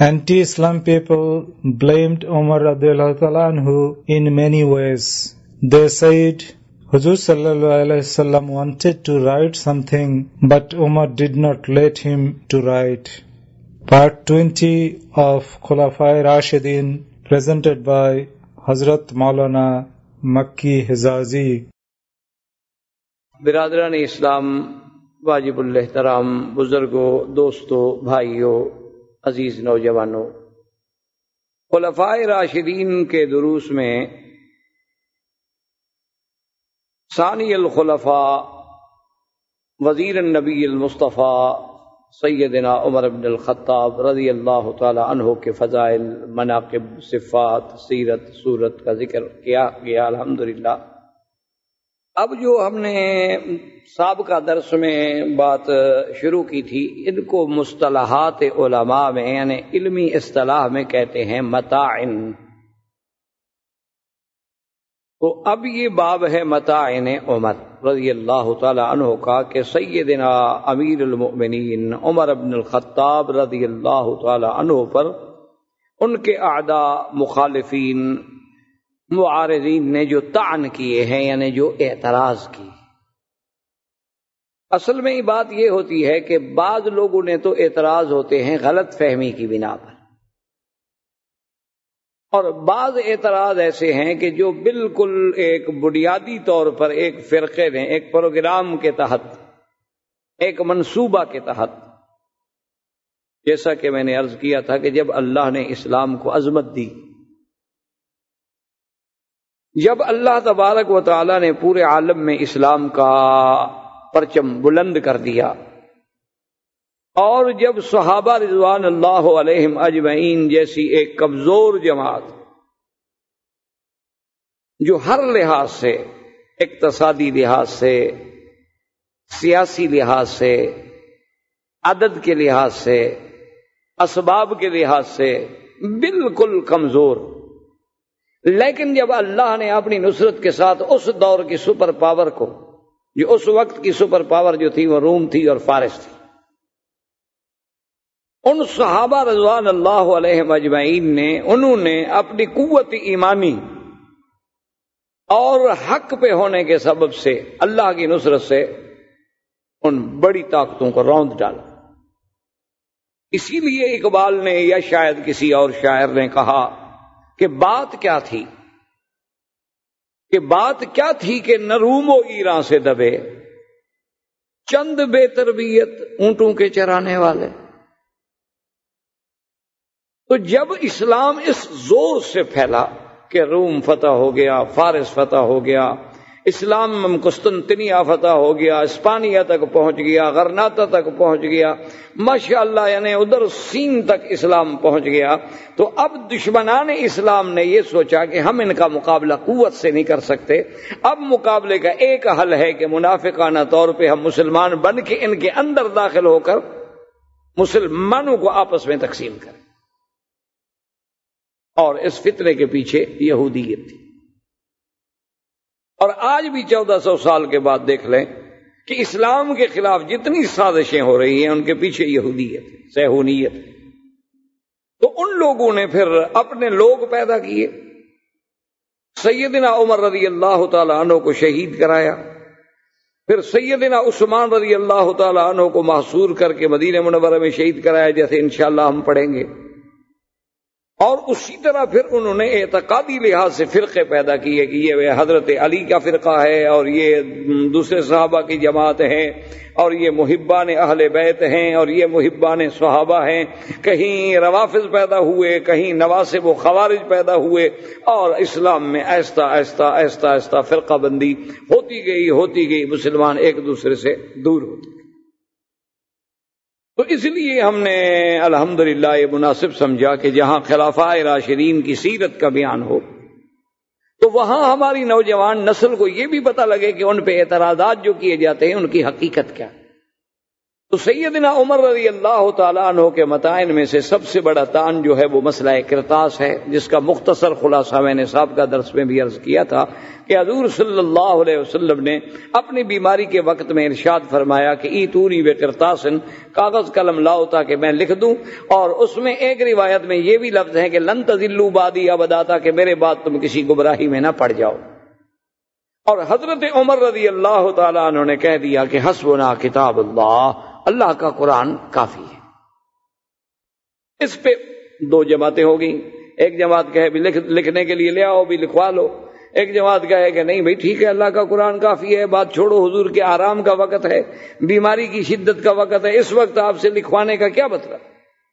Anti-Islam people blamed Umar radiallahu ta'ala anhu in many ways. They said Huzur sallallahu alaihi wasallam wanted to write something, but Umar did not let him to write. Part 20 of Khulafai Rashidin, presented by Hazrat Maulana Makki Hizazi. برادران اسلام، واجب الاحترام بزرگوں، دوستوں، بھائیوں، عزیز نوجوانوں، خلفائے راشدین کے دروس میں ثانی الخلفاء وزیر النبی المصطفیٰ سیدنا عمر بن الخطاب رضی اللہ تعالی عنہ کے فضائل، مناقب، صفات، سیرت، صورت کا ذکر کیا گیا الحمدللہ۔ اب جو ہم نے سابقہ درس میں بات شروع کی تھی، ان کو مصطلحات علماء میں یعنی علمی اصطلاح میں کہتے ہیں متاعن۔ تو اب یہ باب ہے متاعن عمر رضی اللہ تعالی عنہ کا کہ سیدنا امیر المؤمنین عمر بن الخطاب رضی اللہ تعالی عنہ پر ان کے اعداء، مخالفین، معارضین نے جو طعن کیے ہیں یعنی جو اعتراض کی۔ اصل میں یہ بات یہ ہوتی ہے کہ بعض لوگوں نے تو اعتراض ہوتے ہیں غلط فہمی کی بنا پر، اور بعض اعتراض ایسے ہیں کہ جو بالکل ایک بنیادی طور پر ایک فرقے نے ایک پروگرام کے تحت، ایک منصوبہ کے تحت، جیسا کہ میں نے عرض کیا تھا کہ جب اللہ نے اسلام کو عظمت دی، جب اللہ تبارک و تعالی نے پورے عالم میں اسلام کا پرچم بلند کر دیا، اور جب صحابہ رضوان اللہ علیہم اجمعین جیسی ایک کمزور جماعت جو ہر لحاظ سے، اقتصادی لحاظ سے، سیاسی لحاظ سے، عدد کے لحاظ سے، اسباب کے لحاظ سے بالکل کمزور، لیکن جب اللہ نے اپنی نصرت کے ساتھ اس دور کی سپر پاور کو، جو اس وقت کی سپر پاور جو تھی وہ روم تھی اور فارس تھی، ان صحابہ رضوان اللہ علیہم اجمعین نے، انہوں نے اپنی قوت ایمانی اور حق پہ ہونے کے سبب سے اللہ کی نصرت سے ان بڑی طاقتوں کو روند ڈالا۔ اسی لیے اقبال نے یا شاید کسی اور شاعر نے کہا کہ بات کیا تھی، کہ بات کیا تھی کہ نہ روم و ایران سے دبے چند بے تربیت اونٹوں کے چرانے والے۔ تو جب اسلام اس زور سے پھیلا کہ روم فتح ہو گیا، فارس فتح ہو گیا، اسلام قسطنطنیہ فتح ہو گیا، اسپانیہ تک پہنچ گیا، غرناطہ تک پہنچ گیا، ماشاءاللہ یعنی ادھر سین تک اسلام پہنچ گیا، تو اب دشمنان اسلام نے یہ سوچا کہ ہم ان کا مقابلہ قوت سے نہیں کر سکتے، اب مقابلے کا ایک حل ہے کہ منافقانہ طور پہ ہم مسلمان بن کے ان کے اندر داخل ہو کر مسلمانوں کو آپس میں تقسیم کریں۔ اور اس فتنے کے پیچھے یہودیت تھی، اور آج بھی 1400 سال کے بعد دیکھ لیں کہ اسلام کے خلاف جتنی سازشیں ہو رہی ہیں ان کے پیچھے یہودیت، صہیونیت۔ تو ان لوگوں نے پھر اپنے لوگ پیدا کیے، سیدنا عمر رضی اللہ تعالی عنہ کو شہید کرایا، پھر سیدنا عثمان رضی اللہ تعالی عنہ کو محصور کر کے مدینہ منورہ میں شہید کرایا، جیسے انشاءاللہ ہم پڑھیں گے، اور اسی طرح پھر انہوں نے اعتقادی لحاظ سے فرقے پیدا کیے کہ یہ حضرت علی کا فرقہ ہے، اور یہ دوسرے صحابہ کی جماعت ہیں، اور یہ محبان اہل بیت ہیں، اور یہ محبان صحابہ ہیں۔ کہیں روافض پیدا ہوئے، کہیں نواسب و خوارج پیدا ہوئے، اور اسلام میں آہستہ آہستہ آہستہ آہستہ فرقہ بندی ہوتی گئی، مسلمان ایک دوسرے سے دور ہوتے گئے۔ تو اس لیے ہم نے الحمدللہ یہ مناسب سمجھا کہ جہاں خلفائے راشدین کی سیرت کا بیان ہو تو وہاں ہماری نوجوان نسل کو یہ بھی پتہ لگے کہ ان پہ اعتراضات جو کیے جاتے ہیں ان کی حقیقت کیا ہے۔ تو سیدنا عمر رضی اللہ تعالیٰ عنہ کے متائن میں سے سب سے بڑا تان جو ہے وہ مسئلہ کرتاس ہے، جس کا مختصر خلاصہ میں نے سابقہ درس میں بھی عرض کیا تھا کہ حضور صلی اللہ علیہ وسلم نے اپنی بیماری کے وقت میں ارشاد فرمایا کہ ایتونی بقرطاسن، کاغذ قلم لاؤ تاکہ میں لکھ دوں، اور اس میں ایک روایت میں یہ بھی لفظ ہے کہ لن تضلوا بعدی ابدا، تاکہ میرے بعد تم کسی گمراہی میں نہ پڑ جاؤ۔ اور حضرت عمر رضی اللہ تعالیٰ عنہ نے کہہ دیا کہ حسبنا کتاب اللہ، اللہ کا قرآن کافی ہے۔ اس پہ دو جماعتیں ہو گئیں، ایک جماعت کہے بھی لکھنے کے لیے لے آؤ بھی لکھوا لو، ایک جماعت کہے کہ نہیں بھائی ٹھیک ہے اللہ کا قرآن کافی ہے، بات چھوڑو، حضور کے آرام کا وقت ہے، بیماری کی شدت کا وقت ہے، اس وقت آپ سے لکھوانے کا کیا مطلب۔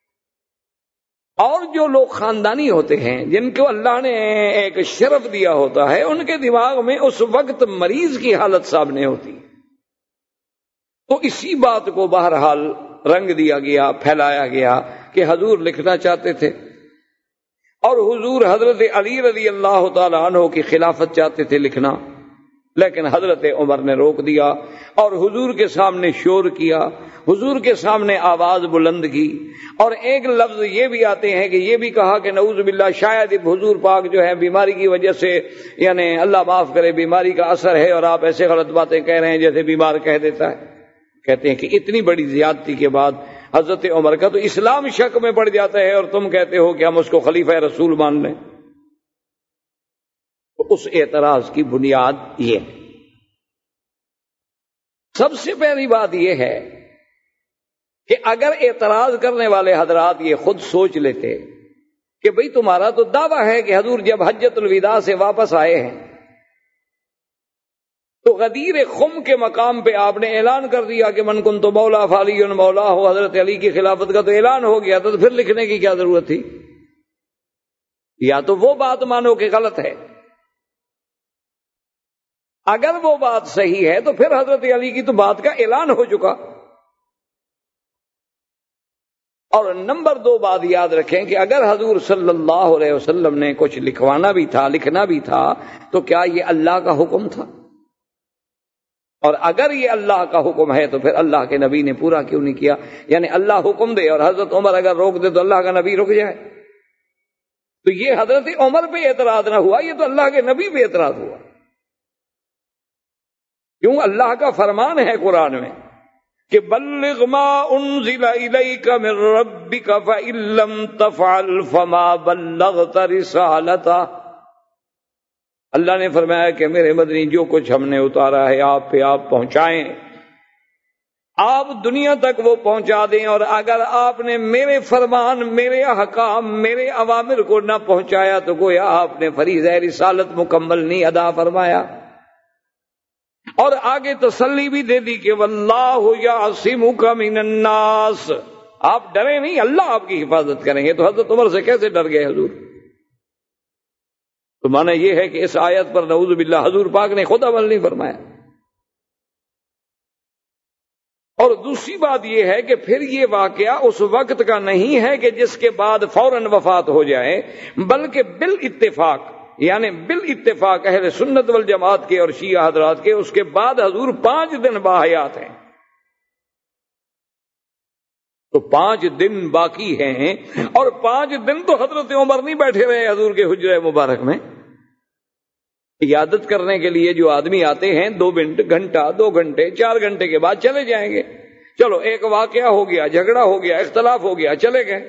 اور جو لوگ خاندانی ہوتے ہیں، جن کو اللہ نے ایک شرف دیا ہوتا ہے، ان کے دماغ میں اس وقت مریض کی حالت سامنے ہوتی ہے، تو اسی بات کو بہرحال رنگ دیا گیا، پھیلایا گیا کہ حضور لکھنا چاہتے تھے، اور حضور حضرت علی رضی اللہ تعالی عنہ کی خلافت چاہتے تھے لکھنا، لیکن حضرت عمر نے روک دیا اور حضور کے سامنے شور کیا، حضور کے سامنے آواز بلند کی، اور ایک لفظ یہ بھی آتے ہیں کہ یہ بھی کہا کہ نعوذ باللہ شاید حضور پاک جو ہے بیماری کی وجہ سے، یعنی اللہ معاف کرے، بیماری کا اثر ہے اور آپ ایسے غلط باتیں کہہ رہے ہیں جیسے بیمار کہہ دیتا ہے۔ کہتے ہیں کہ اتنی بڑی زیادتی کے بعد حضرت عمر کا تو اسلام شک میں پڑ جاتا ہے، اور تم کہتے ہو کہ ہم اس کو خلیفہ رسول مان لیں۔ تو اس اعتراض کی بنیاد یہ ہے۔ سب سے پہلی بات یہ ہے کہ اگر اعتراض کرنے والے حضرات یہ خود سوچ لیتے کہ بھئی تمہارا تو دعویٰ ہے کہ حضور جب حجۃ الوداع سے واپس آئے ہیں تو غدیر خم کے مقام پہ آپ نے اعلان کر دیا کہ من کنت مولا فعلی مولا ہو، حضرت علی کی خلافت کا تو اعلان ہو گیا تھا، تو پھر لکھنے کی کیا ضرورت تھی؟ یا تو وہ بات مانو کہ غلط ہے، اگر وہ بات صحیح ہے تو پھر حضرت علی کی تو بات کا اعلان ہو چکا۔ اور نمبر دو بات یاد رکھیں کہ اگر حضور صلی اللہ علیہ وسلم نے کچھ لکھوانا بھی تھا، لکھنا بھی تھا، تو کیا یہ اللہ کا حکم تھا؟ اور اگر یہ اللہ کا حکم ہے تو پھر اللہ کے نبی نے پورا کیوں نہیں کیا؟ یعنی اللہ حکم دے اور حضرت عمر اگر روک دے تو اللہ کا نبی رک جائے، تو یہ حضرت عمر پہ اعتراض نہ ہوا، یہ تو اللہ کے نبی پہ اعتراض ہوا۔ کیوں؟ اللہ کا فرمان ہے قرآن میں کہ بلغ ما انزل الیک من ربک فإن لم تفعل فما بلغت رسالتہ۔ اللہ نے فرمایا کہ میرے مدنی جو کچھ ہم نے اتارا ہے آپ پہ آپ پہنچائیں، آپ دنیا تک وہ پہنچا دیں، اور اگر آپ نے میرے فرمان، میرے احکام، میرے اوامر کو نہ پہنچایا تو گویا آپ نے فریضہ رسالت مکمل نہیں ادا فرمایا۔ اور آگے تسلی بھی دے دی کہ واللہ یعصمک من الناس، آپ ڈرے نہیں، اللہ آپ کی حفاظت کریں گے۔ تو حضرت عمر سے کیسے ڈر گئے حضور؟ تو معنی یہ ہے کہ اس آیت پر نعوذ باللہ حضور پاک نے خود عمل نہیں فرمایا۔ اور دوسری بات یہ ہے کہ پھر یہ واقعہ اس وقت کا نہیں ہے کہ جس کے بعد فوراً وفات ہو جائے، بلکہ بالاتفاق، یعنی بالاتفاق اہل سنت والجماعت کے اور شیعہ حضرات کے، اس کے بعد حضور 5 دن باحیات ہیں۔ تو 5 دن باقی ہیں، اور 5 دن تو حضرت عمر نہیں بیٹھے رہے حضور کے حجرہ مبارک میں۔ عیادت کرنے کے لیے جو آدمی آتے ہیں 2 منٹ، گھنٹہ، 2 گھنٹے، 4 گھنٹے کے بعد چلے جائیں گے، چلو ایک واقعہ ہو گیا، جھگڑا ہو گیا، اختلاف ہو گیا، چلے گئے۔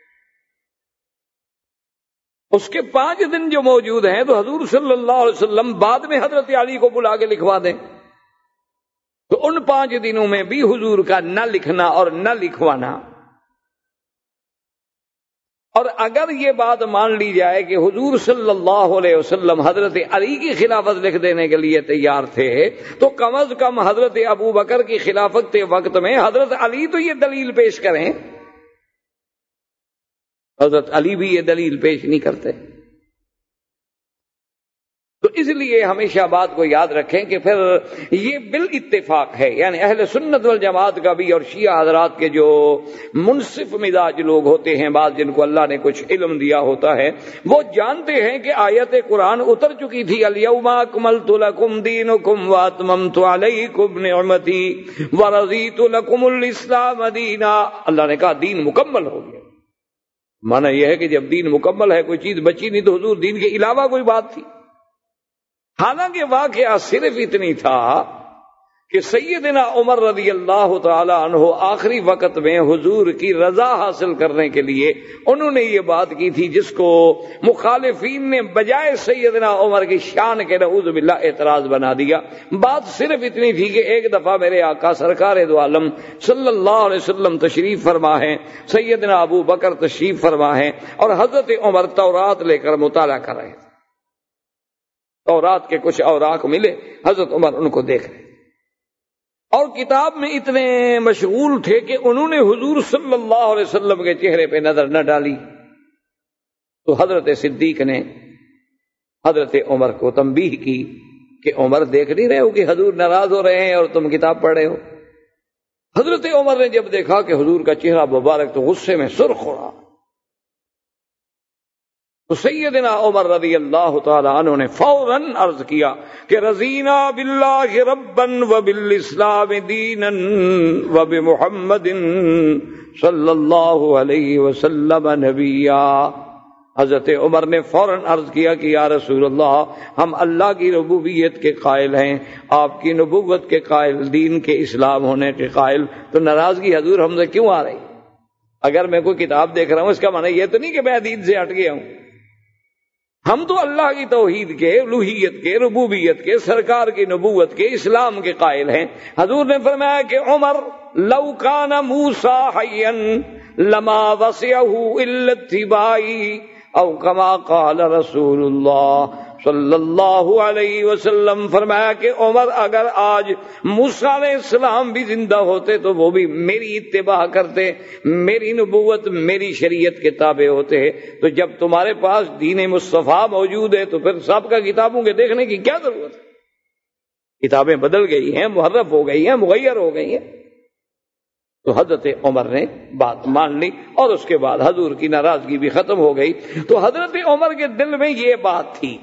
اس کے 5 دن جو موجود ہیں تو حضور صلی اللہ علیہ وسلم بعد میں حضرت علی کو بلا کے لکھوا دیں، تو ان 5 دنوں میں بھی حضور کا نہ لکھنا اور نہ لکھوانا۔ اور اگر یہ بات مان لی جائے کہ حضور صلی اللہ علیہ وسلم حضرت علی کی خلافت لکھ دینے کے لیے تیار تھے، تو کم از کم حضرت ابو بکر کی خلافت کے وقت میں حضرت علی تو یہ دلیل پیش کریں۔ حضرت علی بھی یہ دلیل پیش نہیں کرتے۔ تو اس اس لیے ہمیشہ بات کو یاد رکھیں کہ پھر یہ بالاتفاق ہے، یعنی اہل سنت والجماعت کا بھی اور شیعہ حضرات کے جو منصف مزاج لوگ ہوتے ہیں، بعض جن کو اللہ نے کچھ علم دیا ہوتا ہے، وہ جانتے ہیں کہ آیت قرآن اتر چکی تھی، الیوم اکملت لکم دینکم واتممت علیکم نعمتی ورضیت لکم الاسلام دینا۔ اللہ نے کہا دین مکمل ہو گیا۔ معنی یہ ہے کہ جب دین مکمل ہے، کوئی چیز بچی نہیں، تو حضور دین کے علاوہ کوئی بات تھی؟ حالانکہ واقعہ صرف اتنی تھا کہ سیدنا عمر رضی اللہ تعالی عنہ آخری وقت میں حضور کی رضا حاصل کرنے کے لیے انہوں نے یہ بات کی تھی جس کو مخالفین نے بجائے سیدنا عمر کی شان کے نعوذ باللہ اعتراض بنا دیا۔ بات صرف اتنی تھی کہ ایک دفعہ میرے آقا سرکار دو عالم صلی اللہ علیہ وسلم تشریف فرما ہیں، سیدنا ابو بکر تشریف فرما ہیں، اور حضرت عمر تورات لے کر مطالعہ کر رہے تھے۔ تورات کے کچھ اوراق ملے، حضرت عمر ان کو دیکھ رہے اور کتاب میں اتنے مشغول تھے کہ انہوں نے حضور صلی اللہ علیہ وسلم کے چہرے پہ نظر نہ ڈالی۔ تو حضرت صدیق نے حضرت عمر کو تنبیہ کی کہ عمر دیکھ نہیں رہے ہو کہ حضور ناراض ہو رہے ہیں اور تم کتاب پڑھ رہے ہو؟ حضرت عمر نے جب دیکھا کہ حضور کا چہرہ مبارک تو غصے میں سرخ ہو رہا، تو سیدنا عمر رضی اللہ تعالی عنہ نے فوراً عرض کیا کہ رضینا باللہ ربا وبالاسلام دینا وبمحمد صلی اللہ علیہ وسلم نبیا۔ حضرت عمر نے فوراً عرض کیا کہ یا رسول اللہ، ہم اللہ کی ربوبیت کے قائل ہیں، آپ کی نبوت کے قائل، دین کے اسلام ہونے کے قائل، تو ناراضگی حضور ہم سے کیوں آ رہی؟ اگر میں کوئی کتاب دیکھ رہا ہوں اس کا معنی یہ تو نہیں کہ میں دین سے ہٹ گیا ہوں۔ ہم تو اللہ کی توحید کے، الوہیت کے، ربوبیت کے، سرکار کی نبوت کے، اسلام کے قائل ہیں۔ حضور نے فرمایا کہ عمر لو کان موسیٰ حیا لما وسعہ الا اتباعی او کما قال رسول اللہ صلی اللہ علیہ وسلم۔ فرمایا کہ عمر اگر آج موسیٰ علیہ السلام بھی زندہ ہوتے تو وہ بھی میری اتباع کرتے، میری نبوت، میری شریعت کے تابع ہوتے۔ تو جب تمہارے پاس دین مصطفیٰ موجود ہے تو پھر سب کا کتابوں کے دیکھنے کی کیا ضرورت ہے؟ کتابیں بدل گئی ہیں، محرف ہو گئی ہیں، مغیر ہو گئی ہیں۔ تو حضرت عمر نے بات مان لی اور اس کے بعد حضور کی ناراضگی بھی ختم ہو گئی۔ تو حضرت عمر کے دل میں یہ بات تھی۔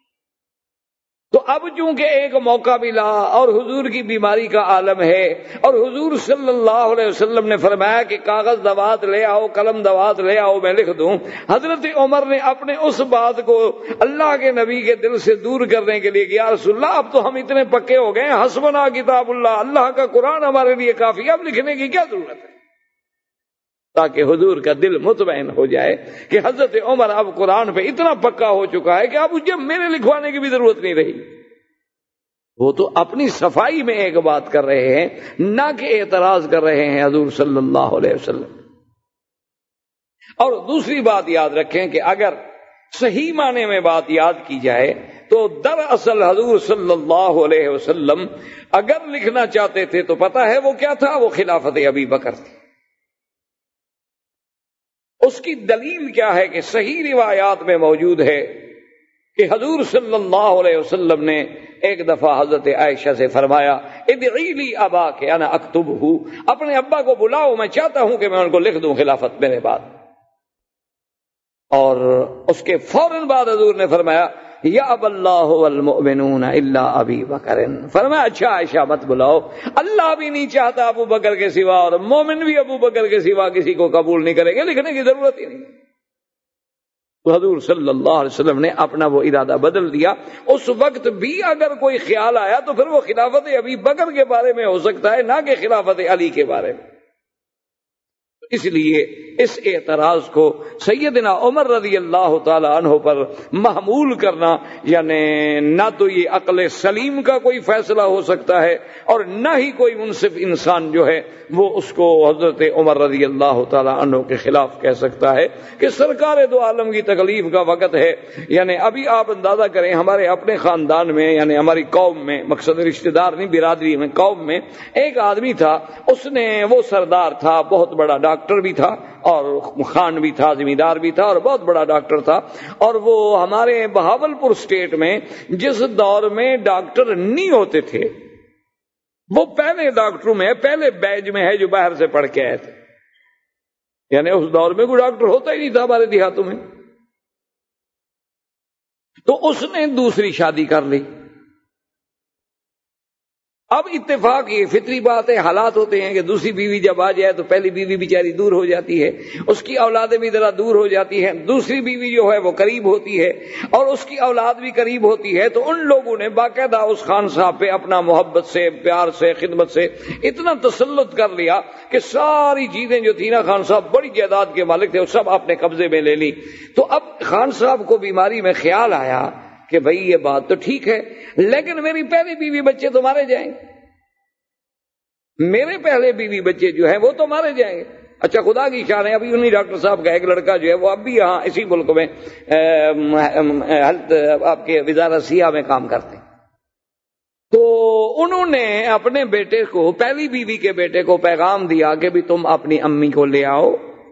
تو اب چونکہ ایک موقع ملا اور حضور کی بیماری کا عالم ہے، اور حضور صلی اللہ علیہ وسلم نے فرمایا کہ کاغذ دوات لے آؤ، قلم دوات لے آؤ، میں لکھ دوں۔ حضرت عمر نے اپنے اس بات کو اللہ کے نبی کے دل سے دور کرنے کے لیے کہ یا رسول اللہ، اب تو ہم اتنے پکے ہو گئے ہیں، حسبنا کتاب اللہ، اللہ کا قرآن ہمارے لیے کافی، اب لکھنے کی کیا ضرورت ہے؟ تاکہ حضور کا دل مطمئن ہو جائے کہ حضرت عمر اب قرآن پہ اتنا پکا ہو چکا ہے کہ اب مجھے میرے لکھوانے کی بھی ضرورت نہیں رہی۔ وہ تو اپنی صفائی میں ایک بات کر رہے ہیں، نہ کہ اعتراض کر رہے ہیں حضور صلی اللہ علیہ وسلم۔ اور دوسری بات یاد رکھیں کہ اگر صحیح معنی میں بات یاد کی جائے تو دراصل حضور صلی اللہ علیہ وسلم اگر لکھنا چاہتے تھے تو پتہ ہے وہ کیا تھا؟ وہ خلافت ابی بکر تھی۔ اس کی دلیل کیا ہے کہ صحیح روایات میں موجود ہے کہ حضور صلی اللہ علیہ وسلم نے ایک دفعہ حضرت عائشہ سے فرمایا ادعی لی اباک انا اکتبہ، اپنے ابا کو بلاؤ، میں چاہتا ہوں کہ میں ان کو لکھ دوں خلافت میرے بعد۔ اور اس کے فوراً بعد حضور نے فرمایا یا اب اللہ والمؤمنون الا ابی بکر، فرمایا اچھا عائشہ مت بلاؤ، اللہ بھی نہیں چاہتا ابو بکر کے سوا اور مومن بھی ابو بکر کے سوا کسی کو قبول نہیں کریں گے، لکھنے کی ضرورت ہی نہیں۔ تو حضور صلی اللہ علیہ وسلم نے اپنا وہ ارادہ بدل دیا۔ اس وقت بھی اگر کوئی خیال آیا تو پھر وہ خلافت ابی بکر کے بارے میں ہو سکتا ہے، نہ کہ خلافت علی کے بارے میں۔ اس لیے اس اعتراض کو سیدنا عمر رضی اللہ تعالی عنہ پر محمول کرنا یعنی نہ تو یہ عقل سلیم کا کوئی فیصلہ ہو سکتا ہے اور نہ ہی کوئی منصف انسان جو ہے وہ اس کو حضرت عمر رضی اللہ تعالی عنہ کے خلاف کہہ سکتا ہے کہ سرکار دو عالم کی تکلیف کا وقت ہے۔ یعنی ابھی آپ اندازہ کریں ہمارے اپنے خاندان میں یعنی ہماری قوم میں، مقصد رشتہ دار نہیں برادری میں، قوم میں ایک آدمی تھا، اس نے وہ سردار تھا، بہت بڑا ڈاکٹر بھی تھا اور خان بھی تھا، زمیندار بھی تھا، اور بہت بڑا ڈاکٹر تھا. اور وہ ہمارے بہاولپور اسٹیٹ میں جس دور میں ڈاکٹر نہیں ہوتے تھے، وہ پہلے ڈاکٹروں میں، پہلے بیچ میں ہے جو باہر سے پڑھ کے آئے تھے. یعنی اس دور میں کوئی ڈاکٹر ہوتا ہی نہیں تھا ہمارے دیہاتوں میں. تو اس نے دوسری شادی کر لی. اب اتفاق یہ فطری بات ہے، حالات ہوتے ہیں کہ دوسری بیوی جب آ جائے تو پہلی بیوی بیچاری دور ہو جاتی ہے، اس کی اولادیں بھی ذرا دور ہو جاتی ہیں، دوسری بیوی جو ہے وہ قریب ہوتی ہے اور اس کی اولاد بھی قریب ہوتی ہے. تو ان لوگوں نے باقاعدہ اس خان صاحب پہ اپنا محبت سے، پیار سے، خدمت سے اتنا تسلط کر لیا کہ ساری چیزیں جو تھی نا، خان صاحب بڑی جائیداد کے مالک تھے، وہ سب اپنے قبضے میں لے لی. تو اب خان صاحب کو بیماری میں خیال آیا کہ بھئی یہ بات تو ٹھیک ہے، لیکن میری پہلی بیوی بچے تو مارے جائیں گے، میرے پہلے بیوی بچے جو ہیں وہ تو مارے جائیں گے. اچھا خدا کی شان ہے، ابھی انہی ڈاکٹر صاحب کا ایک لڑکا جو ہے وہ اب بھی یہاں اسی ملک میں ہیلتھ آپ کے وزارت سیاہ میں کام کرتے ہیں. تو انہوں نے اپنے بیٹے کو، پہلی بیوی کے بیٹے کو پیغام دیا کہ بھی تم اپنی امی کو لے آؤ.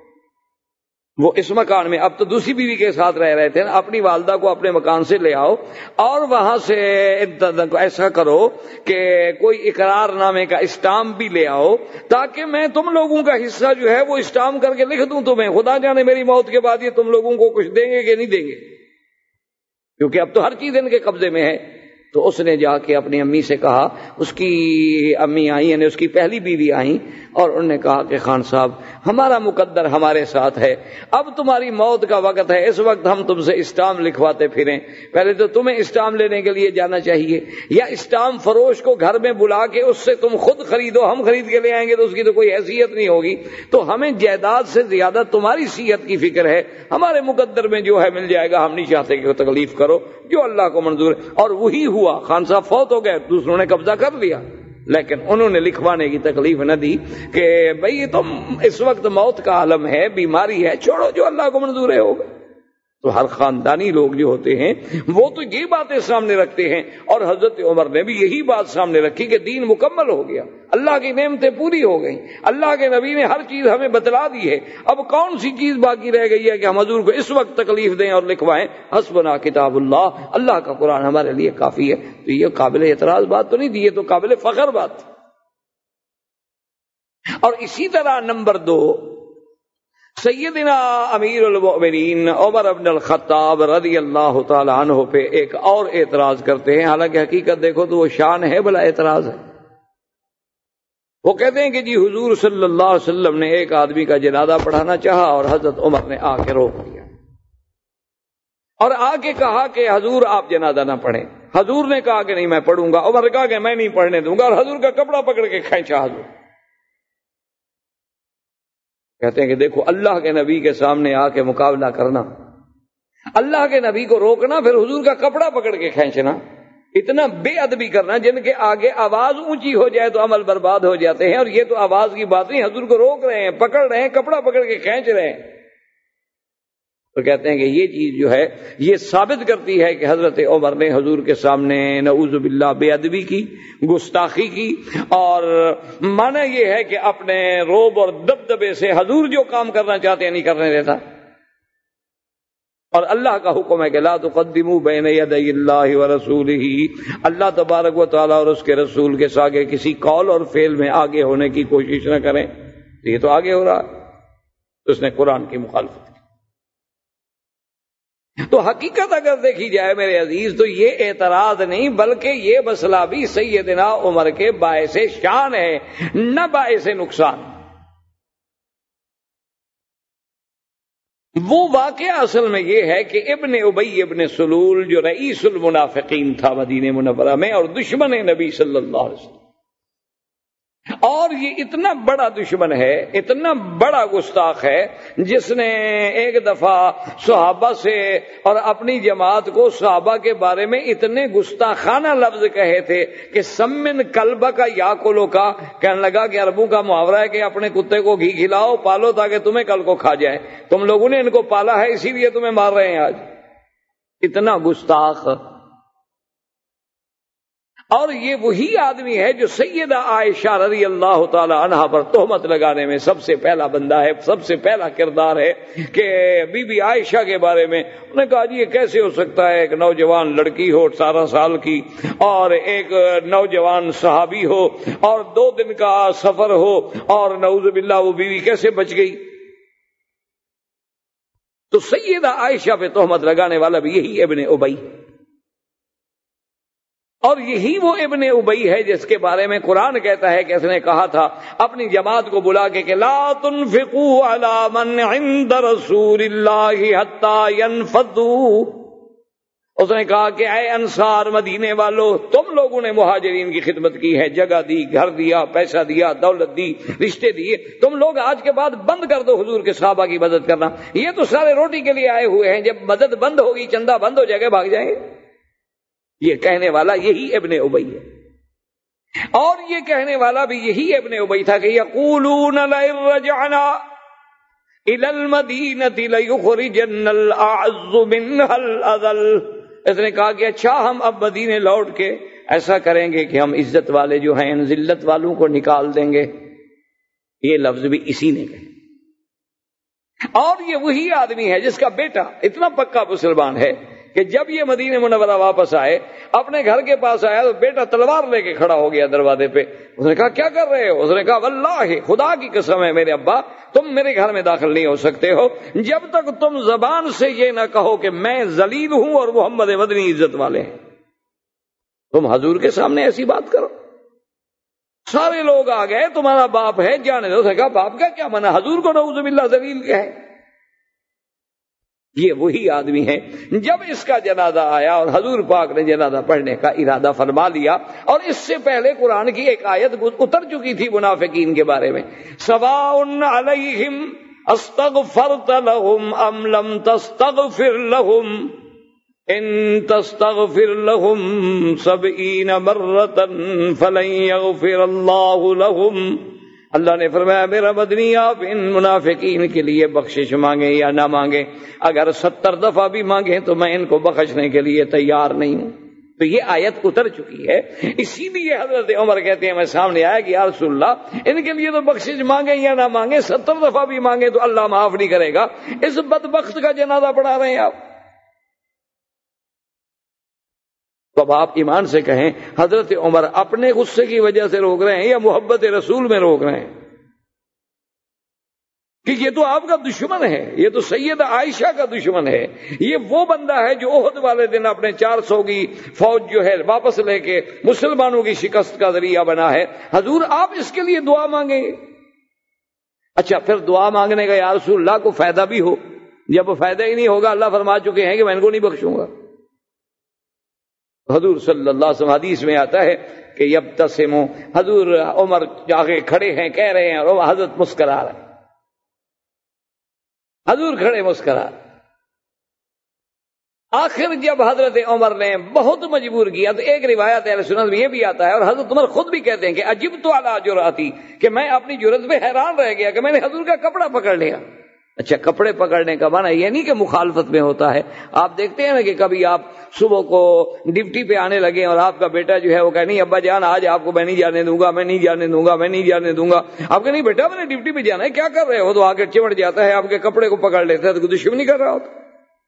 وہ اس مکان میں، اب تو دوسری بیوی کے ساتھ رہ رہے تھے، اپنی والدہ کو اپنے مکان سے لے آؤ اور وہاں سے ایسا کرو کہ کوئی اقرار نامے کا اسٹامپ بھی لے آؤ، تاکہ میں تم لوگوں کا حصہ جو ہے وہ اسٹامپ کر کے لکھ دوں تمہیں. خدا جانے میری موت کے بعد یہ تم لوگوں کو کچھ دیں گے کہ نہیں دیں گے، کیونکہ اب تو ہر چیز ان کے قبضے میں ہے. تو اس نے جا کے اپنی امی سے کہا، اس کی امی آئی یعنی اس کی پہلی بیوی آئی اور انہوں نے کہا کہ خان صاحب ہمارا مقدر ہمارے ساتھ ہے، اب تمہاری موت کا وقت ہے، اس وقت ہم تم سے اسٹامپ لکھواتے پھریں. پہلے تو تمہیں اسٹامپ لینے کے لیے جانا چاہیے، یا اسٹامپ فروش کو گھر میں بلا کے اس سے تم خود خریدو، ہم خرید کے لے آئیں گے تو اس کی تو کوئی حیثیت نہیں ہوگی. تو ہمیں جائیداد سے زیادہ تمہاری صحت کی فکر ہے، ہمارے مقدر میں جو ہے مل جائے گا، ہم نہیں چاہتے کہ تکلیف کرو، جو اللہ کو منظور ہے. اور وہی ہوا، خان صاحب فوت ہو گئے، دوسروں نے قبضہ کر لیا، لیکن انہوں نے لکھوانے کی تکلیف نہ دی کہ بھئی تم اس وقت موت کا عالم ہے، بیماری ہے، چھوڑو، جو اللہ کو منظور ہے ہوگا. تو ہر خاندانی لوگ جو ہوتے ہیں وہ تو یہ باتیں سامنے رکھتے ہیں، اور حضرت عمر نے بھی یہی بات سامنے رکھی کہ دین مکمل ہو گیا، اللہ کی نعمتیں پوری ہو گئیں، اللہ کے نبی نے ہر چیز ہمیں بتلا دی ہے، اب کون سی چیز باقی رہ گئی ہے کہ ہم حضور کو اس وقت تکلیف دیں اور لکھوائیں. حسبنا کتاب اللہ، اللہ کا قرآن ہمارے لیے کافی ہے. تو یہ قابل اعتراض بات تو نہیں تھی، یہ تو قابل فخر بات تھی. اور اسی طرح نمبر 2، سیدنا امیر المؤمنین عمر بن الخطاب رضی اللہ تعالی عنہ پہ ایک اور اعتراض کرتے ہیں، حالانکہ حقیقت دیکھو تو وہ شان ہے بلا اعتراض ہے. وہ کہتے ہیں کہ جی حضور صلی اللہ علیہ وسلم نے ایک آدمی کا جنازہ پڑھانا چاہا اور حضرت عمر نے آ کے روک دیا اور آ کے کہا کہ حضور آپ جنازہ نہ پڑھیں. حضور نے کہا کہ نہیں میں پڑھوں گا، عمر نے کہا کہ میں نہیں پڑھنے دوں گا، اور حضور کا کپڑا پکڑ کے کھینچا حضور. کہتے ہیں کہ دیکھو اللہ کے نبی کے سامنے آ کے مقابلہ کرنا، اللہ کے نبی کو روکنا، پھر حضور کا کپڑا پکڑ کے کھینچنا، اتنا بے ادبی کرنا جن کے آگے آواز اونچی ہو جائے تو عمل برباد ہو جاتے ہیں. اور یہ تو آواز کی بات نہیں، حضور کو روک رہے ہیں، پکڑ رہے ہیں، کپڑا پکڑ کے کھینچ رہے ہیں. تو کہتے ہیں کہ یہ چیز جو ہے یہ ثابت کرتی ہے کہ حضرت عمر نے حضور کے سامنے نعوذ باللہ بے ادبی کی، گستاخی کی، اور معنی یہ ہے کہ اپنے روب اور دبدبے سے حضور جو کام کرنا چاہتے ہیں نہیں کرنے دیتا. اور اللہ کا حکم ہے کہ لا تقدموا بین یدی اللہ ورسولہ، اللہ تبارک و تعالیٰ اور اس کے رسول کے آگے کسی قول اور فعل میں آگے ہونے کی کوشش نہ کریں. یہ تو آگے ہو رہا ہے، اس نے قرآن کی مخالفت کی. تو حقیقت اگر دیکھی جائے میرے عزیز تو یہ اعتراض نہیں بلکہ یہ مسئلہ بھی سیدنا عمر کے باعث شان ہے، نہ باعث نقصان. وہ واقعہ اصل میں یہ ہے کہ ابن ابی ابن سلول جو رئیس المنافقین تھا مدینہ منورہ میں اور دشمن نبی صلی اللہ علیہ وسلم، اور یہ اتنا بڑا دشمن ہے، اتنا بڑا گستاخ ہے، جس نے ایک دفعہ صحابہ سے اور اپنی جماعت کو صحابہ کے بارے میں اتنے گستاخانہ لفظ کہے تھے کہ سمن کلبہ کا یاکلو کا، کہنے لگا کہ عربوں کا محاورہ ہے کہ اپنے کتے کو گھی کھلاؤ، پالو تاکہ تمہیں کل کو کھا جائے، تم لوگوں نے ان کو پالا ہے اسی لیے تمہیں مار رہے ہیں آج. اتنا گستاخ. اور یہ وہی آدمی ہے جو سیدہ عائشہ رضی اللہ تعالی عنہا پر تہمت لگانے میں سب سے پہلا بندہ ہے، سب سے پہلا کردار ہے کہ بی بی عائشہ کے بارے میں انہوں نے کہا جی یہ کیسے ہو سکتا ہے، ایک نوجوان لڑکی ہو 18 سال کی اور ایک نوجوان صحابی ہو اور 2 دن کا سفر ہو اور نعوذ باللہ وہ بیوی کیسے بچ گئی؟ تو سیدہ عائشہ پہ تہمت لگانے والا بھی یہی ابن ابی، اور یہی وہ ابن ابی ہے جس کے بارے میں قرآن کہتا ہے کہ اس نے کہا تھا اپنی جماعت کو بلا کے کہ لا تنفقوا علی من عند رسول اللہ حتی ينفضوا، اس نے کہا کہ اے انصار مدینے والو، تم لوگوں نے مہاجرین کی خدمت کی ہے، جگہ دی، گھر دیا، پیسہ دیا، دولت دی، رشتے دیے، تم لوگ آج کے بعد بند کر دو حضور کے صحابہ کی مدد کرنا، یہ تو سارے روٹی کے لیے آئے ہوئے ہیں، جب مدد بند ہوگی، چندہ بند ہو جائے گا، بھاگ جائیں گے۔ یہ کہنے والا یہی ابن ابی ہے، اور یہ کہنے والا بھی یہی ابن ابی تھا کہ یقولون لئن رجعنا الى المدینۃ لیخرجن الاعز منها الاذل، اس نے کہا کہ اچھا ہم اب مدینے لوٹ کے ایسا کریں گے کہ ہم عزت والے جو ہیں ان ذلت والوں کو نکال دیں گے، یہ لفظ بھی اسی نے کہے۔ اور یہ وہی آدمی ہے جس کا بیٹا اتنا پکا مسلمان ہے کہ جب یہ مدینہ منورہ واپس آئے، اپنے گھر کے پاس آیا تو بیٹا تلوار لے کے کھڑا ہو گیا دروازے پہ۔ اس نے کہا کیا کر رہے ہو؟ اس نے کہا واللہ خدا کی قسم ہے میرے ابا، تم میرے گھر میں داخل نہیں ہو سکتے ہو جب تک تم زبان سے یہ نہ کہو کہ میں ذلیل ہوں اور محمد مدنی عزت والے ہیں۔ تم حضور کے سامنے ایسی بات کرو، سارے لوگ آ گئے، تمہارا باپ ہے، جانے دو۔ اس نے کہا باپ کا کیا منع، حضور کو نعوذ باللہ ذلیل کیا ہے؟ یہ وہی آدمی ہے جب اس کا جنازہ آیا اور حضور پاک نے جنازہ پڑھنے کا ارادہ فرما لیا، اور اس سے پہلے قرآن کی ایک آیت اتر چکی تھی منافقین کے بارے میں، سواء علیہم استغفرت لهم ام لم تستغفر لهم ان تستغفر لهم 70 مرة فلن يغفر اللہ لهم۔ اللہ نے فرمایا میرا مدنی آپ ان منافقین کے لیے بخشش مانگیں یا نہ مانگیں، اگر 70 دفعہ بھی مانگیں تو میں ان کو بخشنے کے لیے تیار نہیں ہوں۔ تو یہ آیت اتر چکی ہے، اسی لیے حضرت عمر کہتے ہیں میں سامنے آیا کہ یا رسول اللہ ان کے لیے تو بخشش مانگیں یا نہ مانگیں، 70 دفعہ بھی مانگیں تو اللہ معاف نہیں کرے گا، اس بدبخت کا جنازہ پڑھا رہے ہیں آپ۔ تو اب آپ ایمان سے کہیں حضرت عمر اپنے غصے کی وجہ سے روک رہے ہیں یا محبت رسول میں روک رہے ہیں؟ کہ یہ تو آپ کا دشمن ہے، یہ تو سیدہ عائشہ کا دشمن ہے، یہ وہ بندہ ہے جو احد والے دن اپنے 400 کی فوج جو ہے واپس لے کے مسلمانوں کی شکست کا ذریعہ بنا ہے، حضور آپ اس کے لیے دعا مانگیں گے؟ اچھا پھر دعا مانگنے کا یا رسول اللہ کو فائدہ بھی ہو، جب فائدہ ہی نہیں ہوگا اللہ فرما چکے ہیں کہ میں ان کو نہیں بخشوں گا۔ حضور صلی اللہ علیہ وسلم حدیث میں آتا ہے کہ یبتسموا، حضور عمر آگے کھڑے ہیں کہہ رہے ہیں اور حضرت مسکرا رہے ہیں، حضور کھڑے مسکرا۔ آخر جب حضرت عمر نے بہت مجبور کیا تو ایک روایت اہل سنت میں یہ بھی آتا ہے اور حضرت عمر خود بھی کہتے ہیں کہ عجبت علی جرأتی، کہ میں اپنی جرأت پہ حیران رہ گیا کہ میں نے حضور کا کپڑا پکڑ لیا۔ اچھا کپڑے پکڑنے کا معنی یہ نہیں کہ مخالفت میں ہوتا ہے، آپ دیکھتے ہیں نا کہ کبھی آپ صبح کو ڈیوٹی پہ آنے لگے اور آپ کا بیٹا جو ہے وہ کہے نہیں ابا جان آج آپ کو میں نہیں جانے دوں گا، میں نہیں جانے دوں گا، میں نہیں جانے دوں گا، آپ کہ نہیں بیٹا میں نے ڈیوٹی پہ جانا ہے، کیا کر رہے ہو؟ تو آگے چمٹ جاتا ہے، آپ کے کپڑے کو پکڑ لیتا ہے، تو دشمنی کر رہا ہوتا۔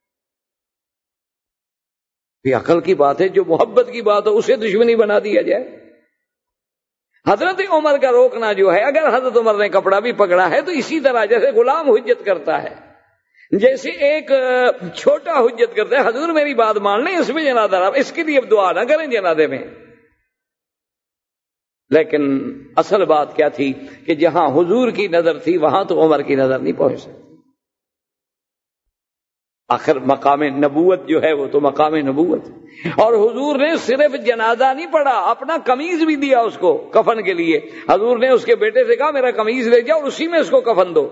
یہ عقل کی بات ہے، جو محبت کی بات ہو اسے دشمنی بنا دیا جائے۔ حضرت عمر کا روکنا جو ہے، اگر حضرت عمر نے کپڑا بھی پکڑا ہے تو اسی طرح جیسے غلام حجت کرتا ہے، جیسے ایک چھوٹا حجت کرتا ہے، حضور میری بات مان لیں اس میں جنازہ رہا، اس کے لیے اب دعا نہ کریں جنازے میں۔ لیکن اصل بات کیا تھی کہ جہاں حضور کی نظر تھی وہاں تو عمر کی نظر نہیں پہنچ سکتی۔ آخر مقام نبوت جو ہے وہ تو مقام نبوت ہے، اور حضور نے صرف جنازہ نہیں پڑھا، اپنا قمیض بھی دیا اس کو کفن کے لیے۔ حضور نے اس کے بیٹے سے کہا میرا قمیض لے جاؤ اور اسی میں اس کو کفن دو۔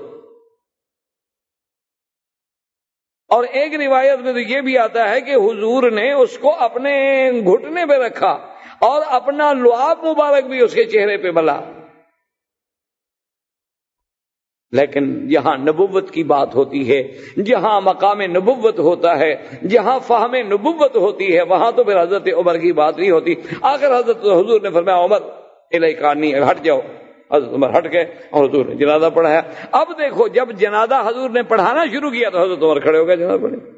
اور ایک روایت میں تو یہ بھی آتا ہے کہ حضور نے اس کو اپنے گھٹنے پہ رکھا اور اپنا لعاب مبارک بھی اس کے چہرے پہ ملا۔ لیکن جہاں نبوت کی بات ہوتی ہے، جہاں مقام نبوت ہوتا ہے، جہاں فہم نبوت ہوتی ہے، وہاں تو پھر حضرت عمر کی بات نہیں ہوتی۔ آخر حضرت حضور نے فرمایا عمر الیک عنی، ہٹ جاؤ۔ حضرت عمر ہٹ گئے اور حضور نے جنازہ پڑھایا۔ اب دیکھو جب جنازہ حضور نے پڑھانا شروع کیا تو حضرت عمر کھڑے ہو گئے جنازہ پڑھے۔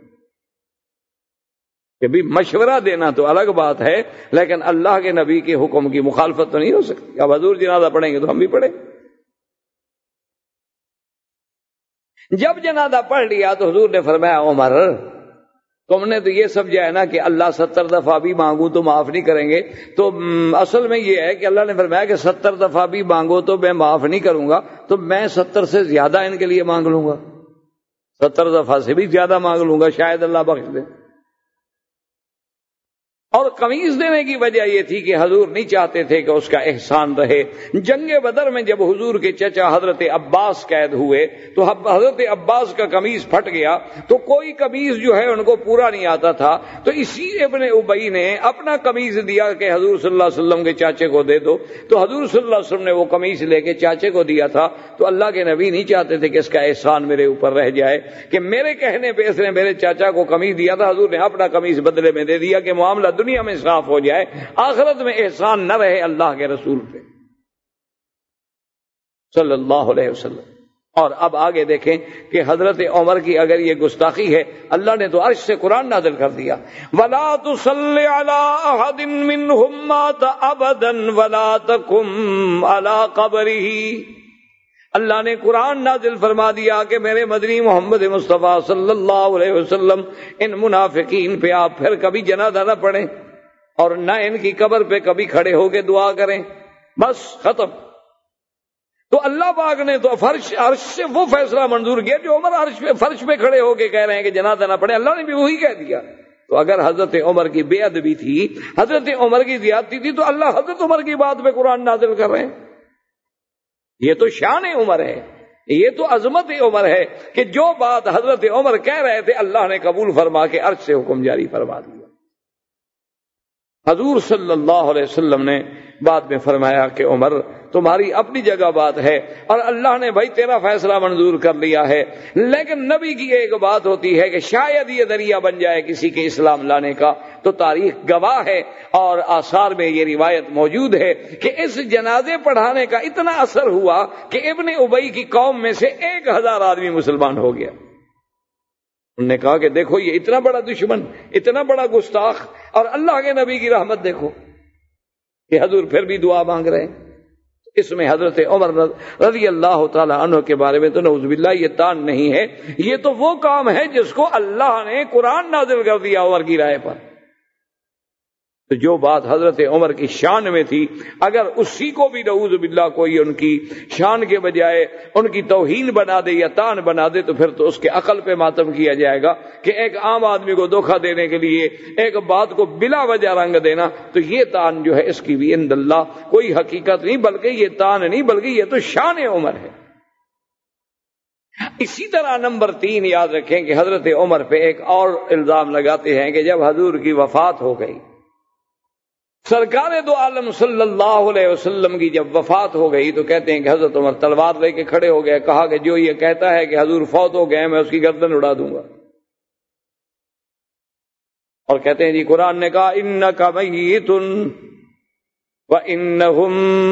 کہ بھی مشورہ دینا تو الگ بات ہے، لیکن اللہ کے نبی کے حکم کی مخالفت تو نہیں ہو سکتی۔ اب حضور جنازہ پڑھیں گے تو ہم بھی پڑھیں۔ جب جنازہ پڑھ لیا تو حضور نے فرمایا عمر تم نے تو یہ سمجھا ہے نا کہ اللہ 70 دفعہ بھی مانگوں تو معاف نہیں کریں گے، تو اصل میں یہ ہے کہ اللہ نے فرمایا کہ 70 دفعہ بھی مانگو تو میں معاف نہیں کروں گا، تو میں 70 سے زیادہ ان کے لیے مانگ لوں گا، 70 دفعہ سے بھی زیادہ مانگ لوں گا، شاید اللہ بخش دے۔ اور قمیض دینے کی وجہ یہ تھی کہ حضور نہیں چاہتے تھے کہ اس کا احسان رہے۔ جنگ بدر میں جب حضور کے چچا حضرت عباس قید ہوئے تو حضرت عباس کا قمیض پھٹ گیا، تو کوئی قمیض جو ہے ان کو پورا نہیں آتا تھا، تو اسی ابن ابی نے اپنا قمیض دیا کہ حضور صلی اللہ علیہ وسلم کے چاچے کو دے دو، تو حضور صلی اللہ علیہ وسلم نے وہ قمیض لے کے چاچے کو دیا تھا۔ تو اللہ کے نبی نہیں چاہتے تھے کہ اس کا احسان میرے اوپر رہ جائے کہ میرے کہنے پہ اس نے میرے چاچا کو قمیض دیا تھا، حضور نے اپنا قمیض بدلے میں دے دیا کہ معاملہ دنیا میں صاف ہو جائے، آخرت میں احسان نہ رہے اللہ کے رسول پہ صلی اللہ علیہ وسلم۔ اور اب آگے دیکھیں کہ حضرت عمر کی اگر یہ گستاخی ہے، اللہ نے تو عرش سے قرآن نازل کر دیا، وَلَا تُصَلِّ عَلَىٰ أَحَدٍ مِّنْهُمْ مَاتَ أَبَدًا وَلَا تَقُمْ عَلَىٰ قَبْرِهِ۔ اللہ نے قرآن نازل فرما دیا کہ میرے مدنی محمد مصطفیٰ صلی اللہ علیہ وسلم ان منافقین پہ آپ پھر کبھی جنازہ نہ پڑھیں اور نہ ان کی قبر پہ کبھی کھڑے ہو کے دعا کریں، بس ختم۔ تو اللہ پاک نے تو عرش سے وہ فیصلہ منظور کیا جو عمر فرش پہ کھڑے ہو کے کہہ رہے ہیں کہ جنازہ نہ پڑھیں، اللہ نے بھی وہی کہہ دیا۔ تو اگر حضرت عمر کی بے ادبی تھی، حضرت عمر کی زیادتی تھی، تو اللہ حضرت عمر کی بات پہ قرآن نازل کر رہے ہیں۔ یہ تو شان عمر ہے، یہ تو عظمت عمر ہے کہ جو بات حضرت عمر کہہ رہے تھے اللہ نے قبول فرما کے عرش سے حکم جاری فرما دیا۔ حضور صلی اللہ علیہ وسلم نے بعد میں فرمایا کہ عمر تمہاری اپنی جگہ بات ہے اور اللہ نے بھائی تیرا فیصلہ منظور کر لیا ہے، لیکن نبی کی ایک بات ہوتی ہے کہ شاید یہ ذریعہ بن جائے کسی کے اسلام لانے کا، تو تاریخ گواہ ہے اور آثار میں یہ روایت موجود ہے کہ اس جنازے پڑھانے کا اتنا اثر ہوا کہ ابن ابی کی قوم میں سے 1000 آدمی مسلمان ہو گیا۔ انہوں نے کہا کہ دیکھو یہ اتنا بڑا دشمن، اتنا بڑا گستاخ، اور اللہ کے نبی کی رحمت دیکھو کہ حضور پھر بھی دعا مانگ رہے ہیں۔ اس میں حضرت عمر رضی اللہ تعالی عنہ کے بارے میں تو نعوذ باللہ یہ تان نہیں ہے، یہ تو وہ کام ہے جس کو اللہ نے قرآن نازل کر دیا عمر کی رائے پر۔ تو جو بات حضرت عمر کی شان میں تھی، اگر اسی کو بھی نعوذ باللہ کوئی ان کی شان کے بجائے ان کی توہین بنا دے یا تان بنا دے، تو پھر تو اس کے عقل پہ ماتم کیا جائے گا کہ ایک عام آدمی کو دھوکہ دینے کے لیے ایک بات کو بلا وجہ رنگ دینا، تو یہ تان جو ہے اس کی بھی عند اللہ کوئی حقیقت نہیں، بلکہ یہ تان نہیں بلکہ یہ تو شان عمر ہے۔ اسی طرح نمبر 3 یاد رکھیں کہ حضرت عمر پہ ایک اور الزام لگاتے ہیں کہ جب حضور کی وفات ہو گئی، سرکار دو عالم صلی اللہ علیہ وسلم کی جب وفات ہو گئی، تو کہتے ہیں کہ حضرت عمر تلوار لے کے کھڑے ہو گئے، کہا کہ جو یہ کہتا ہے کہ حضور فوت ہو گئے میں اس کی گردن اڑا دوں گا۔ اور کہتے ہیں جی قرآن نے کہا انک میت وانہم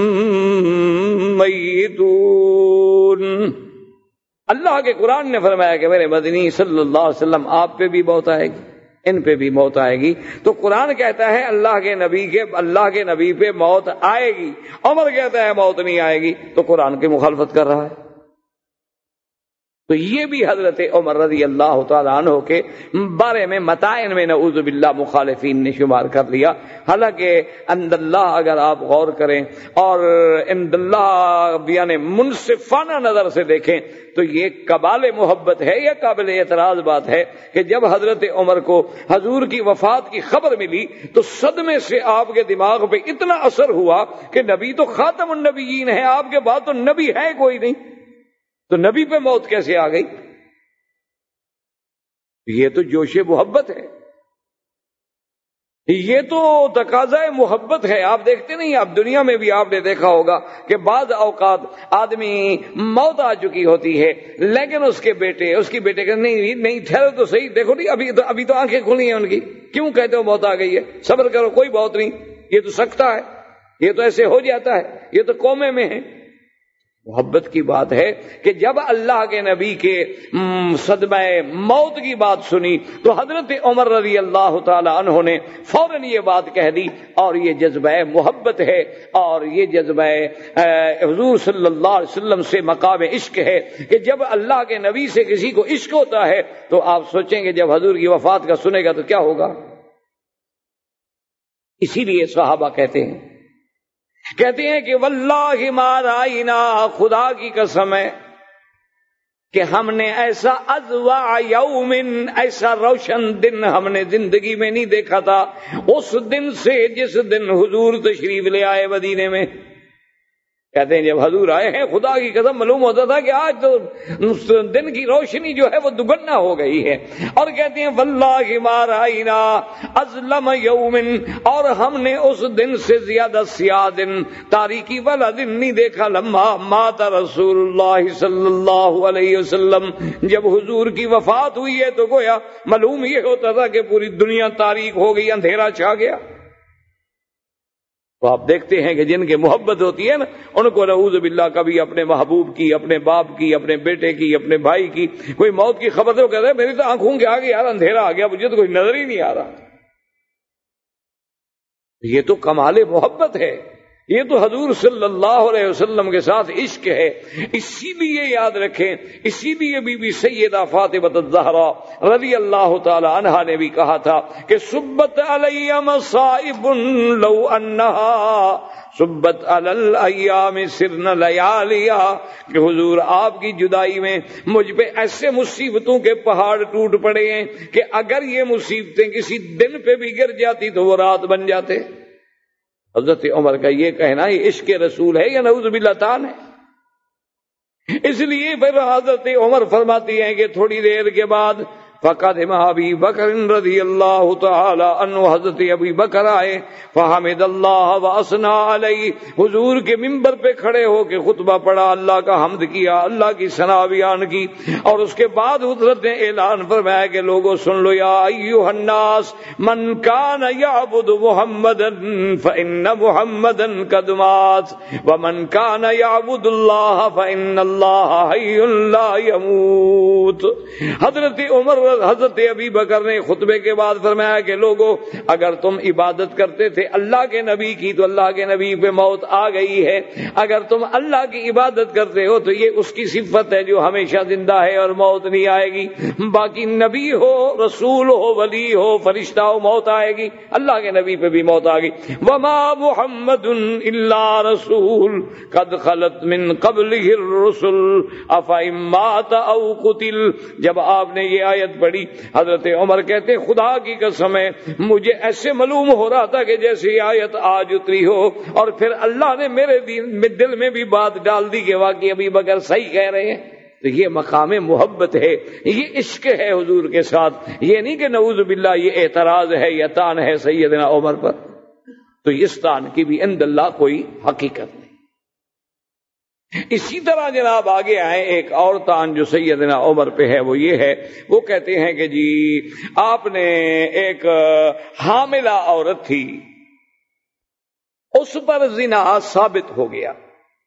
میتون، اللہ کے قرآن نے فرمایا کہ میرے مدنی صلی اللہ علیہ وسلم آپ پہ بھی موت آئے گی، ان پہ بھی موت آئے گی۔ تو قرآن کہتا ہے اللہ کے نبی پہ موت آئے گی، عمر کہتا ہے موت نہیں آئے گی، تو قرآن کی مخالفت کر رہا ہے۔ تو یہ بھی حضرت عمر رضی اللہ تعالیٰ عنہ کے بارے میں متائن میں نعوذ باللہ مخالفین نے شمار کر لیا، حالانکہ عند اللہ اگر آپ غور کریں اور عند اللہ یعنی منصفانہ نظر سے دیکھیں تو یہ قبال محبت ہے یا قابل اعتراض بات ہے کہ جب حضرت عمر کو حضور کی وفات کی خبر ملی تو صدمے سے آپ کے دماغ پہ اتنا اثر ہوا کہ نبی تو خاتم النبیین ہے، آپ کے بعد تو نبی ہے کوئی نہیں، تو نبی پہ موت کیسے آ گئی؟ یہ تو جوش محبت ہے۔ یہ تو تقاضا محبت ہے. آپ دیکھتے نہیں، اب دنیا میں بھی آپ نے دیکھا ہوگا کہ بعض اوقات آدمی موت آ چکی ہوتی ہے لیکن اس کے بیٹے کہ نہیں ٹھہرو تو صحیح، دیکھو نہیں ابھی تو آنکھیں کھلی ہیں ان کی، کیوں کہتے ہو موت آ گئی ہے، صبر کرو کوئی بات نہیں، یہ تو سکتا ہے، یہ تو ایسے ہو جاتا ہے، یہ تو قومے میں ہے. محبت کی بات ہے کہ جب اللہ کے نبی کے صدمہ موت کی بات سنی تو حضرت عمر رضی اللہ تعالی عنہ نے فوراً یہ بات کہہ دی، اور یہ جذبہ محبت ہے، اور یہ جذبہ حضور صلی اللہ علیہ وسلم سے مقام عشق ہے کہ جب اللہ کے نبی سے کسی کو عشق ہوتا ہے تو آپ سوچیں گے جب حضور کی وفات کا سنے گا تو کیا ہوگا. اسی لیے صحابہ کہتے ہیں کہ واللہ ما رائنا، خدا کی قسم ہے کہ ہم نے ایسا اضواء یوم، ایسا روشن دن ہم نے زندگی میں نہیں دیکھا تھا اس دن سے جس دن حضور تشریف لے آئے مدینے میں. کہتے ہیں جب حضور آئے ہیں خدا کی قسم معلوم ہوتا تھا کہ آج تو دن کی روشنی جو ہے وہ دگنا ہو گئی ہے. اور کہتے ہیں واللہ ما رائنا اظلم یوم، اور ہم نے اس دن سے زیادہ سیاہ دن، تاریکی والا دن نہیں دیکھا. لما مات رسول اللہ صلی اللہ علیہ وسلم، جب حضور کی وفات ہوئی ہے تو گویا معلوم یہ ہوتا تھا کہ پوری دنیا تاریک ہو گئی، اندھیرا چھا گیا. تو آپ دیکھتے ہیں کہ جن کے محبت ہوتی ہے نا، ان کو نعوذ باللہ کبھی اپنے محبوب کی، اپنے باپ کی، اپنے بیٹے کی، اپنے بھائی کی کوئی موت کی خبر تو کہتے ہیں میری تو آنکھوں کے آگے یار اندھیرا آ گیا، مجھے تو کوئی نظر ہی نہیں آ رہا. یہ تو کمال محبت ہے، یہ تو حضور صلی اللہ علیہ وسلم کے ساتھ عشق ہے. اسی لیے یاد رکھیں، اسی لیے بی بی سیدہ فاطمہ الزہرا رضی اللہ تعالی عنہا نے بھی کہا تھا کہ سبت علی مصائب لو انہا سبت علی الایام سرن لیالیا، کہ حضور آپ کی جدائی میں مجھ پہ ایسے مصیبتوں کے پہاڑ ٹوٹ پڑے ہیں کہ اگر یہ مصیبتیں کسی دن پہ بھی گر جاتی تو وہ رات بن جاتے. حضرت عمر کا یہ کہنا یہ عشق رسول ہے یا نعوذ باللہ تعان ہے. اس لیے پھر حضرت عمر فرماتی ہیں کہ تھوڑی دیر کے بعد فقدم ابی بکر رضی اللہ تعالی عنہ، حضرت ابی بکر آئے، فحمد اللہ واثنى علیہ، حضور کے منبر پہ کھڑے ہو کے خطبہ پڑھا، اللہ کا حمد کیا، اللہ کی ثنا بیان کی، اور اس کے بعد حضرت نے اعلان فرمایا کہ لوگوں سن لو، یا ایھا الناس من کان یعبد محمدا فان محمدا قد مات ومن کان یعبد اللہ فان اللہ حی لا یموت. حضرت ابی بکر نے خطبے کے بعد فرمایا کہ لوگوں اگر تم عبادت کرتے تھے اللہ کے نبی کی تو اللہ کے نبی پہ موت آ گئی ہے، اگر تم اللہ کی عبادت کرتے ہو تو یہ اس کی صفت ہے جو ہمیشہ زندہ ہے اور موت نہیں آئے گی. باقی نبی ہو، رسول ہو، ولی ہو، فرشتہ ہو، موت آئے گی، اللہ کے نبی پہ بھی موت آ گئی. وما محمد الا رسول قد خلت من قبلہ الرسل افئن مات او قتل. جب آپ نے یہ آیت پڑھی حضرت عمر کہتے خدا کی قسم ہے مجھے ایسے معلوم ہو رہا تھا کہ جیسے یہ آیت آج اتری ہو، اور پھر اللہ نے میرے دل میں بھی بات ڈال دی کہ واقعی ابی بکر صحیح کہہ رہے ہیں. تو یہ مقام محبت ہے، یہ عشق ہے حضور کے ساتھ، یہ نہیں کہ نعوذ باللہ یہ اعتراض ہے یا تان ہے سیدنا عمر پر. تو اس تان کی بھی عند اللہ کوئی حقیقت نہیں. اسی طرح جناب آگے آئے ایک اور تان جو سیدنا عمر پہ ہے وہ یہ ہے، وہ کہتے ہیں کہ جی آپ نے ایک حاملہ عورت تھی، اس پر زنا ثابت ہو گیا.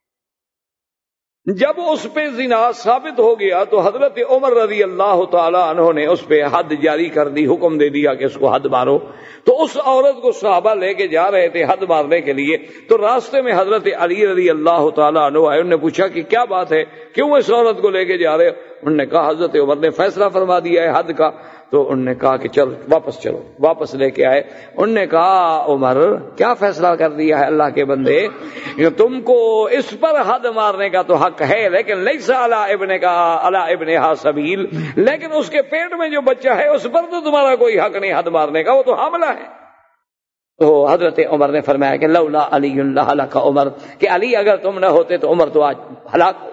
جب اس پہ زنا ثابت ہو گیا تو حضرت عمر رضی اللہ تعالی عنہ نے اس پہ حد جاری کر دی، حکم دے دیا کہ اس کو حد مارو. تو اس عورت کو صحابہ لے کے جا رہے تھے حد مارنے کے لیے، تو راستے میں حضرت علی رضی اللہ تعالی عنہ آئے، انہوں نے پوچھا کہ کیا بات ہے، کیوں اس عورت کو لے کے جا رہے ہو؟ انہوں نے کہا حضرت عمر نے فیصلہ فرما دیا ہے حد کا. تو انہوں نے کہا کہ چلو واپس لے کے آئے. انہوں نے کہا عمر کیا فیصلہ کر دیا ہے اللہ کے بندے، تم کو اس پر حد مارنے کا تو حق ہے، لیکن لیس علی ابنہا سبیل، لیکن اس کے پیٹ میں جو بچہ ہے اس پر تو تمہارا کوئی حق نہیں حد مارنے کا، وہ تو حاملہ ہے. تو حضرت عمر نے فرمایا کہ لولا علی لہلک عمر، کہ علی اگر تم نہ ہوتے تو عمر تو آج ہلاک ہو.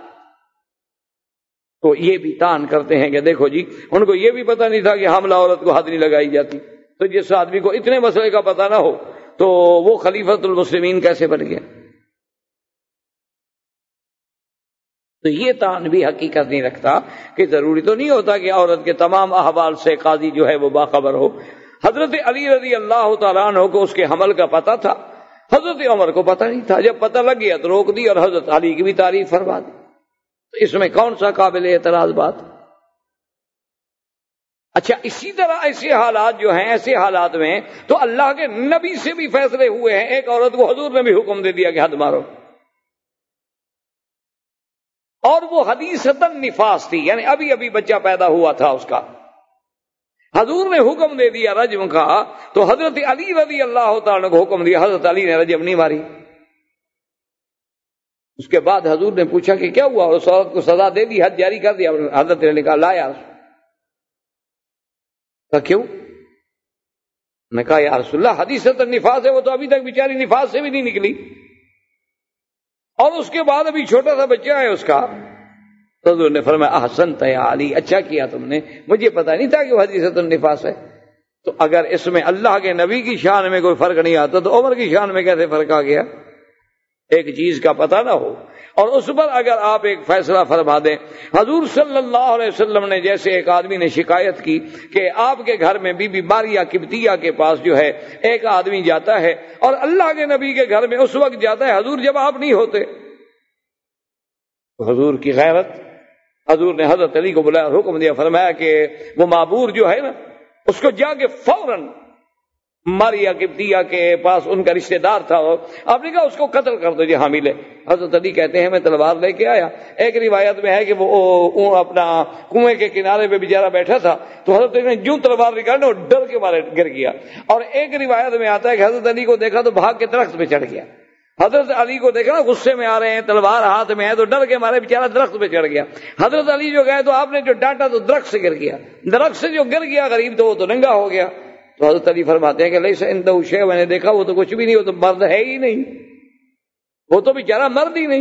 تو یہ بھی تان کرتے ہیں کہ دیکھو جی ان کو یہ بھی پتہ نہیں تھا کہ حاملہ عورت کو حد نہیں لگائی جاتی. تو جس آدمی کو اتنے مسئلے کا پتہ نہ ہو تو وہ خلیفۃ المسلمین کیسے بن گیا؟ تو یہ تان بھی حقیقت نہیں رکھتا کہ ضروری تو نہیں ہوتا کہ عورت کے تمام احوال سے قاضی جو ہے وہ باخبر ہو۔ حضرت علی رضی اللہ تعالیٰ عنہ کو اس کے حمل کا پتہ تھا، حضرت عمر کو پتہ نہیں تھا، جب پتہ لگ گیا تو روک دی اور حضرت علی کی بھی تعریف فرما دی۔ تو اس میں کون سا قابل اعتراض بات؟ اچھا، اسی طرح ایسے حالات جو ہیں، ایسے حالات میں تو اللہ کے نبی سے بھی فیصلے ہوئے ہیں۔ ایک عورت کو حضور نے بھی حکم دے دیا کہ حد مارو، اور وہ حدیثتاً نفاس تھی، یعنی ابھی ابھی بچہ پیدا ہوا تھا اس کا، حضور نے حکم دے دیا رجم کا، تو حضرت علی رضی اللہ تعالیٰ کو حکم دیا، حضرت علی نے رجم نہیں ماری۔ اس کے بعد حضور نے پوچھا کہ کیا ہوا، اور اس عورت کو سزا دے دی، حد جاری کر دیا۔ حضرت نے کہا لا یا رسول، کیوں؟ میں کہا یا رسول اللہ حدیثتاً نفاس ہے، وہ تو ابھی تک بیچاری نفاس سے بھی نہیں نکلی، اور اس کے بعد ابھی چھوٹا سا بچہ ہے اس کا۔ تو حضور نے فرمایا احسنت یا علی، اچھا کیا تم نے، مجھے پتہ نہیں تھا کہ وہ حدیثۃ النفاس ہے۔ تو اگر اس میں اللہ کے نبی کی شان میں کوئی فرق نہیں آتا تو عمر کی شان میں کیسے فرق آ گیا؟ ایک چیز کا پتہ نہ ہو اور اس پر اگر آپ ایک فیصلہ فرما دیں۔ حضور صلی اللہ علیہ وسلم نے جیسے ایک آدمی نے شکایت کی کہ آپ کے گھر میں بی بی ماریہ قبطیہ کے پاس جو ہے ایک آدمی جاتا ہے، اور اللہ کے نبی کے گھر میں اس وقت جاتا ہے حضور جب آپ نہیں ہوتے۔ تو حضور کی غیرت، حضور نے حضرت علی کو بلایا، حکم دیا، فرمایا کہ وہ معبور جو ہے نا، اس کو جا کے فوراً ماریہ قبطیہ کے پاس ان کا رشتہ دار تھا، آپ نے کہا اس کو قتل کر دو جو حامل ہے۔ حضرت علی کہتے ہیں میں تلوار لے کے آیا۔ ایک روایت میں ہے کہ وہ اپنا کنویں کے کنارے پہ بیچارہ بیٹھا تھا، تو حضرت علی نے جو تلوار نکالی وہ ڈر کے مارے گر گیا، اور ایک روایت میں آتا ہے کہ حضرت علی کو دیکھا تو بھاگ کے درخت پہ چڑھ گیا۔ حضرت علی کو دیکھا نا غصے میں آ رہے ہیں، تلوار ہاتھ میں ہے، تو ڈر کے مارے بیچارہ درخت پہ چڑھ گیا۔ حضرت علی جو گئے تو آپ نے جو ڈانٹا تو درخت سے گر گیا، درخت سے جو گر گیا غریب تو وہ تو ننگا ہو گیا۔ تو حضرت علی فرماتے ہیں کہ لیس عنده شیء، میں نے دیکھا وہ تو کچھ بھی نہیں، وہ تو مرد ہے ہی نہیں، وہ تو بیچارہ مرد ہی نہیں۔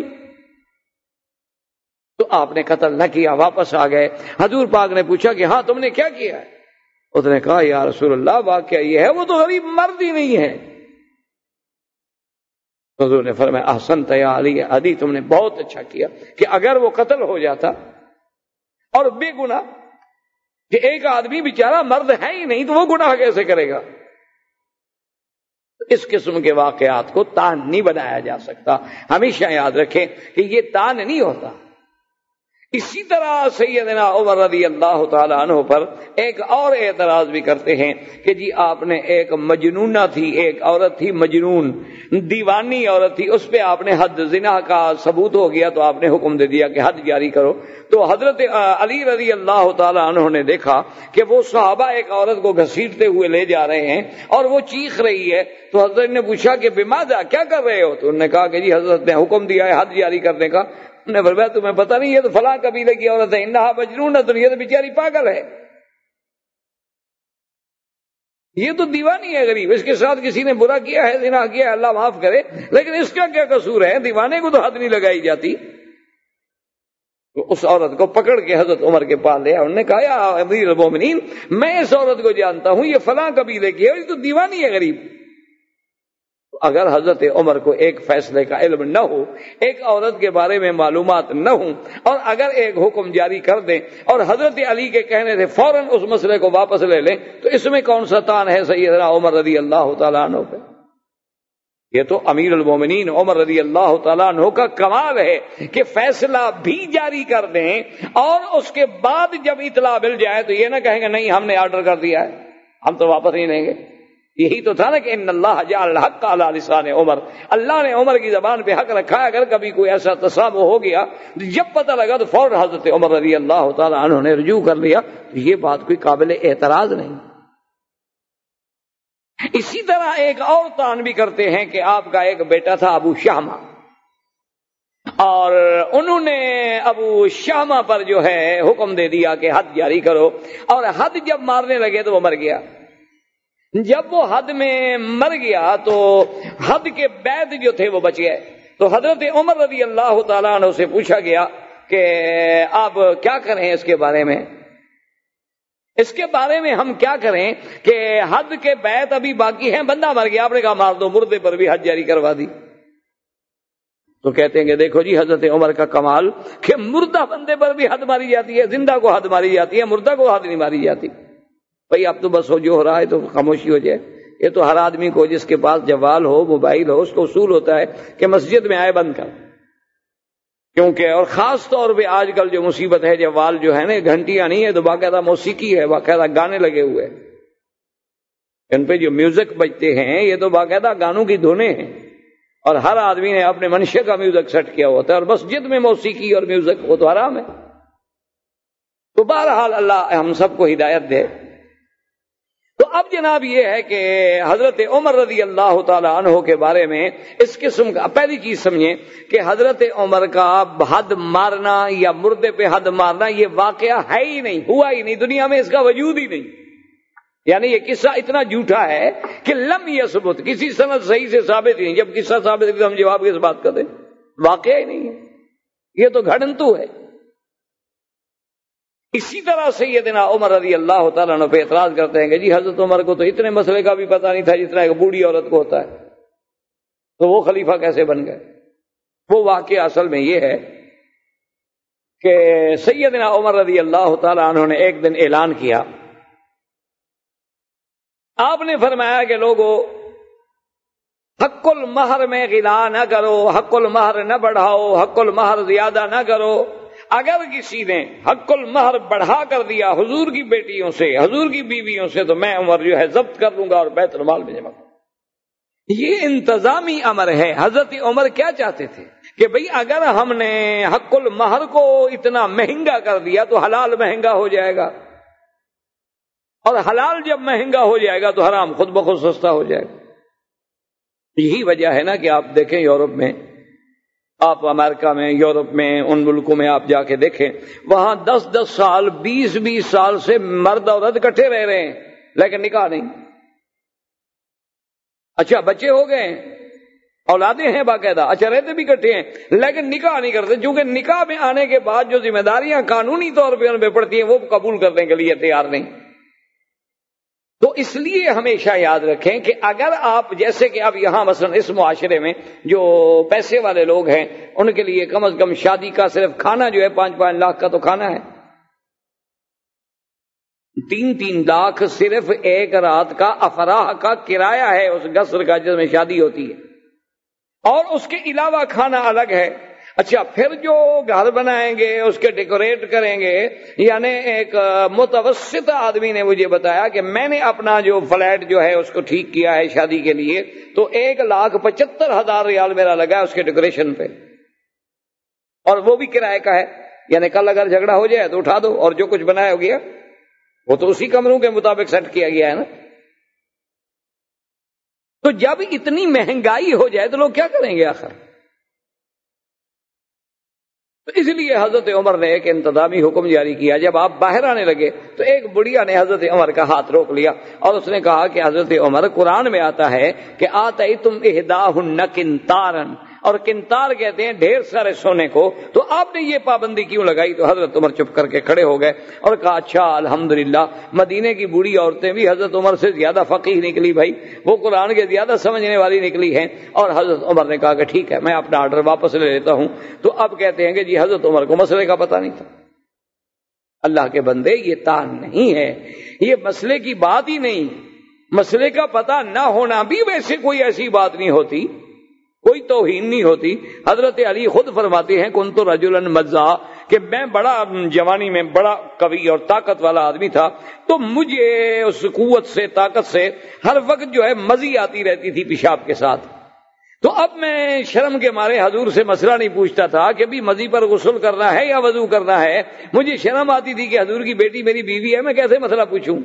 تو آپ نے قتل نہ کیا، واپس آ گئے۔ حضور پاک نے پوچھا کہ ہاں تم نے کیا کیا ہے؟ اس نے کہا یا رسول اللہ واقعہ یہ ہے وہ تو غریب مرد ہی نہیں ہے۔ حضور نے فرمایا احسنت یا علی، علی تم نے بہت اچھا کیا کہ اگر وہ قتل ہو جاتا اور بے گناہ، کہ ایک آدمی بیچارہ مرد ہے ہی نہیں تو وہ گناہ کیسے کرے گا؟ اس قسم کے واقعات کو تان نہیں بنایا جا سکتا، ہمیشہ یاد رکھیں کہ یہ تان نہیں ہوتا۔ اسی طرح سیدنا عمر رضی اللہ تعالیٰ عنہ پر ایک اور اعتراض بھی کرتے ہیں کہ جی آپ نے ایک مجنونہ تھی، ایک عورت تھی مجنون، دیوانی عورت تھی، اس پہ آپ نے حد زنا کا ثبوت ہو گیا تو آپ نے حکم دے دیا کہ حد جاری کرو۔ تو حضرت علی رضی اللہ تعالیٰ عنہ نے دیکھا کہ وہ صحابہ ایک عورت کو گھسیٹتے ہوئے لے جا رہے ہیں اور وہ چیخ رہی ہے، تو حضرت نے پوچھا کہ بماذا، کیا کر رہے ہو؟ تو انہوں نے کہا کہ جی حضرت نے حکم دیا ہے حد جاری کرنے کا۔ نے فرمایا تمہیں پتہ نہیں ہے تو فلاں قبیلے کی عورت ہے، انہا مجنون ہے، تو یہ تو بیچاری پاگل ہے، یہ تو دیوانی ہے غریب، اس کے ساتھ کسی نے برا کیا ہے، زنا کیا ہے، اللہ معاف کرے، لیکن اس کا کیا قصور ہے؟ دیوانے کو تو حد نہیں لگائی جاتی۔ تو اس عورت کو پکڑ کے حضرت عمر کے پاس لیا، انہوں نے کہا یا امیر المومنین میں اس عورت کو جانتا ہوں، یہ فلاں قبیلے کی ہے، یہ تو دیوانی ہے غریب۔ اگر حضرت عمر کو ایک فیصلے کا علم نہ ہو، ایک عورت کے بارے میں معلومات نہ ہوں، اور اگر ایک حکم جاری کر دیں اور حضرت علی کے کہنے سے فوراً اس مسئلے کو واپس لے لیں، تو اس میں کون سا تان ہے سیدنا عمر رضی اللہ تعالیٰ عنہ پہ؟ یہ تو امیر المومنین عمر رضی اللہ تعالیٰ عنہ کا کمال ہے کہ فیصلہ بھی جاری کر دیں اور اس کے بعد جب اطلاع مل جائے تو یہ نہ کہیں گے نہیں ہم نے آرڈر کر دیا ہے، ہم تو واپس نہیں لیں گے۔ یہی تو تھا نا کہ ان اللہ جعل الحق علی لسان عمر، اللہ نے عمر کی زبان پہ حق رکھا ہے۔ اگر کبھی کوئی ایسا تسامح ہو گیا جب پتہ لگا تو فوراً حضرت عمر رضی اللہ تعالیٰ عنہ نے رجوع کر لیا، تو یہ بات کوئی قابل اعتراض نہیں۔ اسی طرح ایک اور تان بھی کرتے ہیں کہ آپ کا ایک بیٹا تھا ابو شہمہ، اور انہوں نے ابو شہمہ پر جو ہے حکم دے دیا کہ حد جاری کرو، اور حد جب مارنے لگے تو وہ مر گیا۔ جب وہ حد میں مر گیا تو حد کے بعد جو تھے وہ بچ گئے۔ تو حضرت عمر رضی اللہ تعالیٰ عنہ سے پوچھا گیا کہ آپ کیا کریں اس کے بارے میں؟ اس کے بارے میں ہم کیا کریں کہ حد کے بیت ابھی باقی ہیں، بندہ مر گیا، آپ نے کہا مار دو، مردے پر بھی حد جاری کروا دی. تو کہتے ہیں کہ دیکھو جی حضرت عمر کا کمال کہ مردہ بندے پر بھی حد ماری جاتی ہے، زندہ کو حد ماری جاتی ہے، مردہ کو حد نہیں ماری جاتی. بھائی اب تو بس جو ہو رہا ہے تو خاموشی ہو جائے. یہ تو ہر آدمی کو جس کے پاس جوال ہو، موبائل ہو، اس کو اصول ہوتا ہے کہ مسجد میں آئے بند کر. کیونکہ اور خاص طور پہ آج کل جو مصیبت ہے، جوال جو ہے نا، گھنٹیاں نہیں ہے تو باقاعدہ موسیقی ہے، باقاعدہ گانے لگے ہوئے ہیں. ان پہ جو میوزک بجتے ہیں یہ تو باقاعدہ گانوں کی دھنیں ہیں، اور ہر آدمی نے اپنے منشے کا میوزک سیٹ کیا ہوتا ہے، اور مسجد میں موسیقی اور میوزک وہ تو حرام ہے. تو بہرحال اللہ ہم سب کو ہدایت دے. تو اب جناب یہ ہے کہ حضرت عمر رضی اللہ تعالی عنہ کے بارے میں اس قسم کا پہلی چیز سمجھیں کہ حضرت عمر کا حد مارنا یا مردے پہ حد مارنا یہ واقعہ ہے ہی نہیں، ہوا ہی نہیں، دنیا میں اس کا وجود ہی نہیں. یعنی یہ قصہ اتنا جھوٹا ہے کہ لم یثبت، کسی سند صحیح سے ثابت ہی نہیں. جب قصہ ثابت ہے تو ہم جواب کس بات کا دیں؟ واقعہ ہی نہیں ہے، یہ تو گھڑنتو ہے. اسی طرح سیدنا عمر رضی اللہ تعالیٰ عنہ پہ اعتراض کرتے ہیں کہ جی حضرت عمر کو تو اتنے مسئلے کا بھی پتہ نہیں تھا جتنا ایک بوڑھی عورت کو ہوتا ہے، تو وہ خلیفہ کیسے بن گئے؟ وہ واقعہ اصل میں یہ ہے کہ سیدنا عمر رضی اللہ تعالیٰ عنہ نے ایک دن اعلان کیا. آپ نے فرمایا کہ لوگوں، حق المہر میں غلا نہ کرو، حق المہر نہ بڑھاؤ، حق المہر زیادہ نہ کرو. اگر کسی نے حق المہر بڑھا کر دیا حضور کی بیٹیوں سے، حضور کی بیویوں سے، تو میں عمر جو ہے ضبط کر لوں گا اور بیت المال میں جمع کروں. یہ انتظامی امر ہے. حضرت عمر کیا چاہتے تھے کہ بھئی اگر ہم نے حق المہر کو اتنا مہنگا کر دیا تو حلال مہنگا ہو جائے گا، اور حلال جب مہنگا ہو جائے گا تو حرام خود بخود سستا ہو جائے گا. یہی وجہ ہے نا کہ آپ دیکھیں یورپ میں، آپ امریکہ میں، یورپ میں، ان ملکوں میں آپ جا کے دیکھیں، وہاں 10 سال 20 سال سے مرد عورت اکٹھے رہ رہے ہیں لیکن نکاح نہیں. اچھا بچے ہو گئے ہیں، اولادیں ہیں باقاعدہ، اچھا رہتے بھی اکٹھے ہیں لیکن نکاح نہیں کرتے، چونکہ نکاح میں آنے کے بعد جو ذمہ داریاں قانونی طور پہ ان پہ پڑتی ہیں وہ قبول کرنے کے لیے تیار نہیں. تو اس لیے ہمیشہ یاد رکھیں کہ اگر آپ جیسے کہ اب یہاں مثلا اس معاشرے میں جو پیسے والے لوگ ہیں ان کے لیے کم از کم شادی کا صرف کھانا جو ہے 5 لاکھ کا تو کھانا ہے، 3 لاکھ صرف ایک رات کا افراح کا کرایہ ہے اس قصر کا جس میں شادی ہوتی ہے، اور اس کے علاوہ کھانا الگ ہے. اچھا پھر جو گھر بنائیں گے اس کے ڈیکوریٹ کریں گے. یعنی ایک متوسط آدمی نے مجھے بتایا کہ میں نے اپنا جو فلیٹ جو ہے اس کو ٹھیک کیا ہے شادی کے لیے، تو 1,75,000 ریال میرا لگا ہے اس کے ڈیکوریشن پہ، اور وہ بھی کرائے کا ہے. یعنی کل اگر جھگڑا ہو جائے تو اٹھا دو، اور جو کچھ بنایا ہو گیا وہ تو اسی کمروں کے مطابق سیٹ کیا گیا ہے نا. تو جب اتنی مہنگائی ہو جائے تو لوگ کیا کریں گے آخر؟ تو اس لیے حضرت عمر نے ایک انتظامی حکم جاری کیا. جب آپ باہر آنے لگے تو ایک بڑھیا نے حضرت عمر کا ہاتھ روک لیا اور اس نے کہا کہ حضرت عمر، قرآن میں آتا ہے کہ آتیتم احداہن قنطارا، اور قنطار کہتے ہیں ڈھیر سارے سونے کو، تو آپ نے یہ پابندی کیوں لگائی؟ تو حضرت عمر چپ کر کے کھڑے ہو گئے اور کہا اچھا الحمدللہ، مدینے کی بوڑھی عورتیں بھی حضرت عمر سے زیادہ فقیہ نکلی، بھائی وہ قرآن کے زیادہ سمجھنے والی نکلی ہیں. اور حضرت عمر نے کہا کہ ٹھیک ہے میں اپنا آرڈر واپس لے لیتا ہوں. تو اب کہتے ہیں کہ جی حضرت عمر کو مسئلے کا پتہ نہیں تھا. اللہ کے بندے یہ تان نہیں ہے، یہ مسئلے کی بات ہی نہیں. مسئلے کا پتہ نہ ہونا بھی ویسے کوئی ایسی بات نہیں ہوتی، کوئی توہین نہیں ہوتی. حضرت علی خود فرماتے ہیں کنت رجلا مزا، کہ میں بڑا جوانی میں بڑا قوی اور طاقت والا آدمی تھا، تو مجھے اس قوت سے طاقت سے ہر وقت جو ہے مزی آتی رہتی تھی پیشاب کے ساتھ. تو اب میں شرم کے مارے حضور سے مسئلہ نہیں پوچھتا تھا کہ بھی مزی پر غسل کرنا ہے یا وضو کرنا ہے. مجھے شرم آتی تھی کہ حضور کی بیٹی میری بیوی ہے، میں کیسے مسئلہ پوچھوں.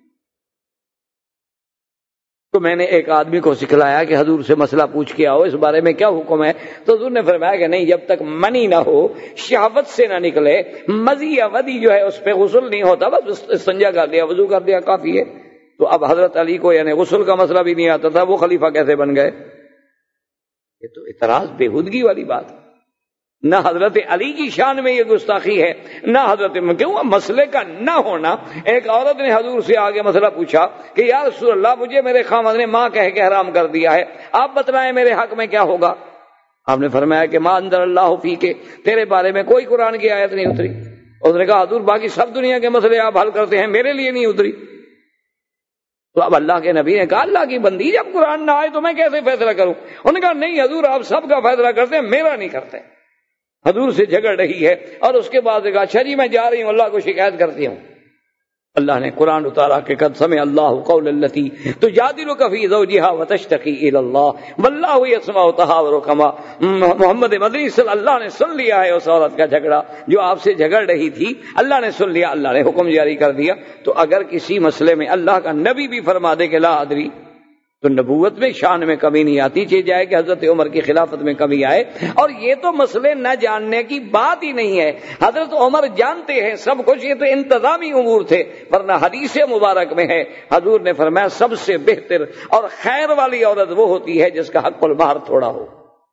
تو میں نے ایک آدمی کو سکھلایا کہ حضور سے مسئلہ پوچھ کے آؤ، اس بارے میں کیا حکم ہے. تو حضور نے فرمایا کہ نہیں، جب تک منی نہ ہو، شہوت سے نہ نکلے، مزی یا ودی جو ہے اس پہ غسل نہیں ہوتا، بس استنجا کر لیا، وضو کر لیا، کافی ہے. تو اب حضرت علی کو یعنی غسل کا مسئلہ بھی نہیں آتا تھا، وہ خلیفہ کیسے بن گئے؟ یہ تو اعتراض بےہودگی والی بات ہے. نہ حضرت علی کی شان میں یہ گستاخی ہے، نہ حضرت کیوں مسئلے کا نہ ہونا۔ ایک عورت نے حضور سے آگے مسئلہ پوچھا کہ یا رسول اللہ مجھے میرے خاوند نے ماں کہہ کے حرام کر دیا ہے، آپ بتلائیں میرے حق میں کیا ہوگا؟ آپ نے فرمایا کہ ما انزل اللہ فی کے، تیرے بارے میں کوئی قرآن کی آیت نہیں اتری۔ اس نے کہا حضور باقی سب دنیا کے مسئلے آپ حل کرتے ہیں، میرے لیے نہیں اتری۔ تو اب اللہ کے نبی نے کہا اللہ کی بندی جب قرآن نہ آئے تو میں کیسے فیصلہ کروں؟ انہوں نے کہا نہیں حضور آپ سب کا فیصلہ کرتے ہیں، میرا نہیں کرتے۔ حضور سے جھگڑ رہی ہے اور اس کے بعد کہا اچھا جی میں جا رہی ہوں اللہ کو شکایت کرتی ہوں۔ اللہ نے قرآن اتارا کہ قد سمع اللہ قول التی تجادلک فی زوجہا وتشتکی الی اللہ واللہ یسمع تحاورکما۔ محمد مدنی صلی اللہ نے سن لیا ہے اس عورت کا جھگڑا جو آپ سے جھگڑ رہی تھی، اللہ نے سن لیا، اللہ نے حکم جاری کر دیا۔ تو اگر کسی مسئلے میں اللہ کا نبی بھی فرما دے کہ لا ادری، تو نبوت میں شان میں کمی نہیں آتی، چاہے جائے کہ حضرت عمر کی خلافت میں کمی آئے۔ اور یہ تو مسئلے نہ جاننے کی بات ہی نہیں ہے، حضرت عمر جانتے ہیں سب کچھ، یہ تو انتظامی امور تھے، ورنہ حدیث مبارک میں ہے حضور نے فرمایا سب سے بہتر اور خیر والی عورت وہ ہوتی ہے جس کا حق المہر تھوڑا ہو،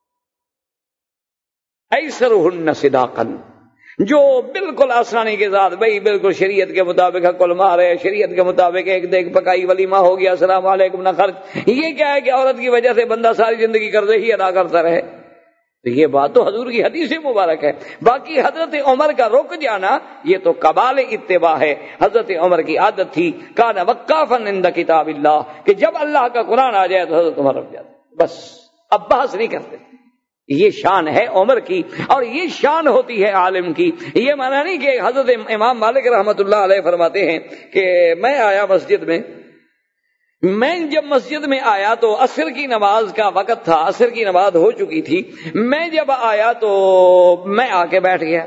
ایسرہن صداقا، جو بالکل آسانی کے ساتھ بھائی بالکل شریعت کے مطابق حق المہر ہے، شریعت کے مطابق ایک دیکھ پکائی ولیمہ ہو گیا، السلام علیکم نہ خرچ۔ یہ کیا ہے کہ عورت کی وجہ سے بندہ ساری زندگی قرضے ہی ادا کرتا رہے؟ تو یہ بات تو حضور کی حدیث مبارک ہے۔ باقی حضرت عمر کا رک جانا یہ تو کمال اتباع ہے۔ حضرت عمر کی عادت تھی کان وقافا عند کتاب اللہ، کہ جب اللہ کا قرآن آ جائے تو حضرت عمر رک جاتے، بس اب بحث نہیں کرتے۔ یہ شان ہے عمر کی اور یہ شان ہوتی ہے عالم کی۔ یہ معنی نہیں کہ حضرت امام مالک رحمۃ اللہ علیہ فرماتے ہیں کہ میں آیا مسجد میں جب مسجد میں آیا تو عصر کی نماز کا وقت تھا، عصر کی نماز ہو چکی تھی، میں جب آیا تو میں آ کے بیٹھ گیا۔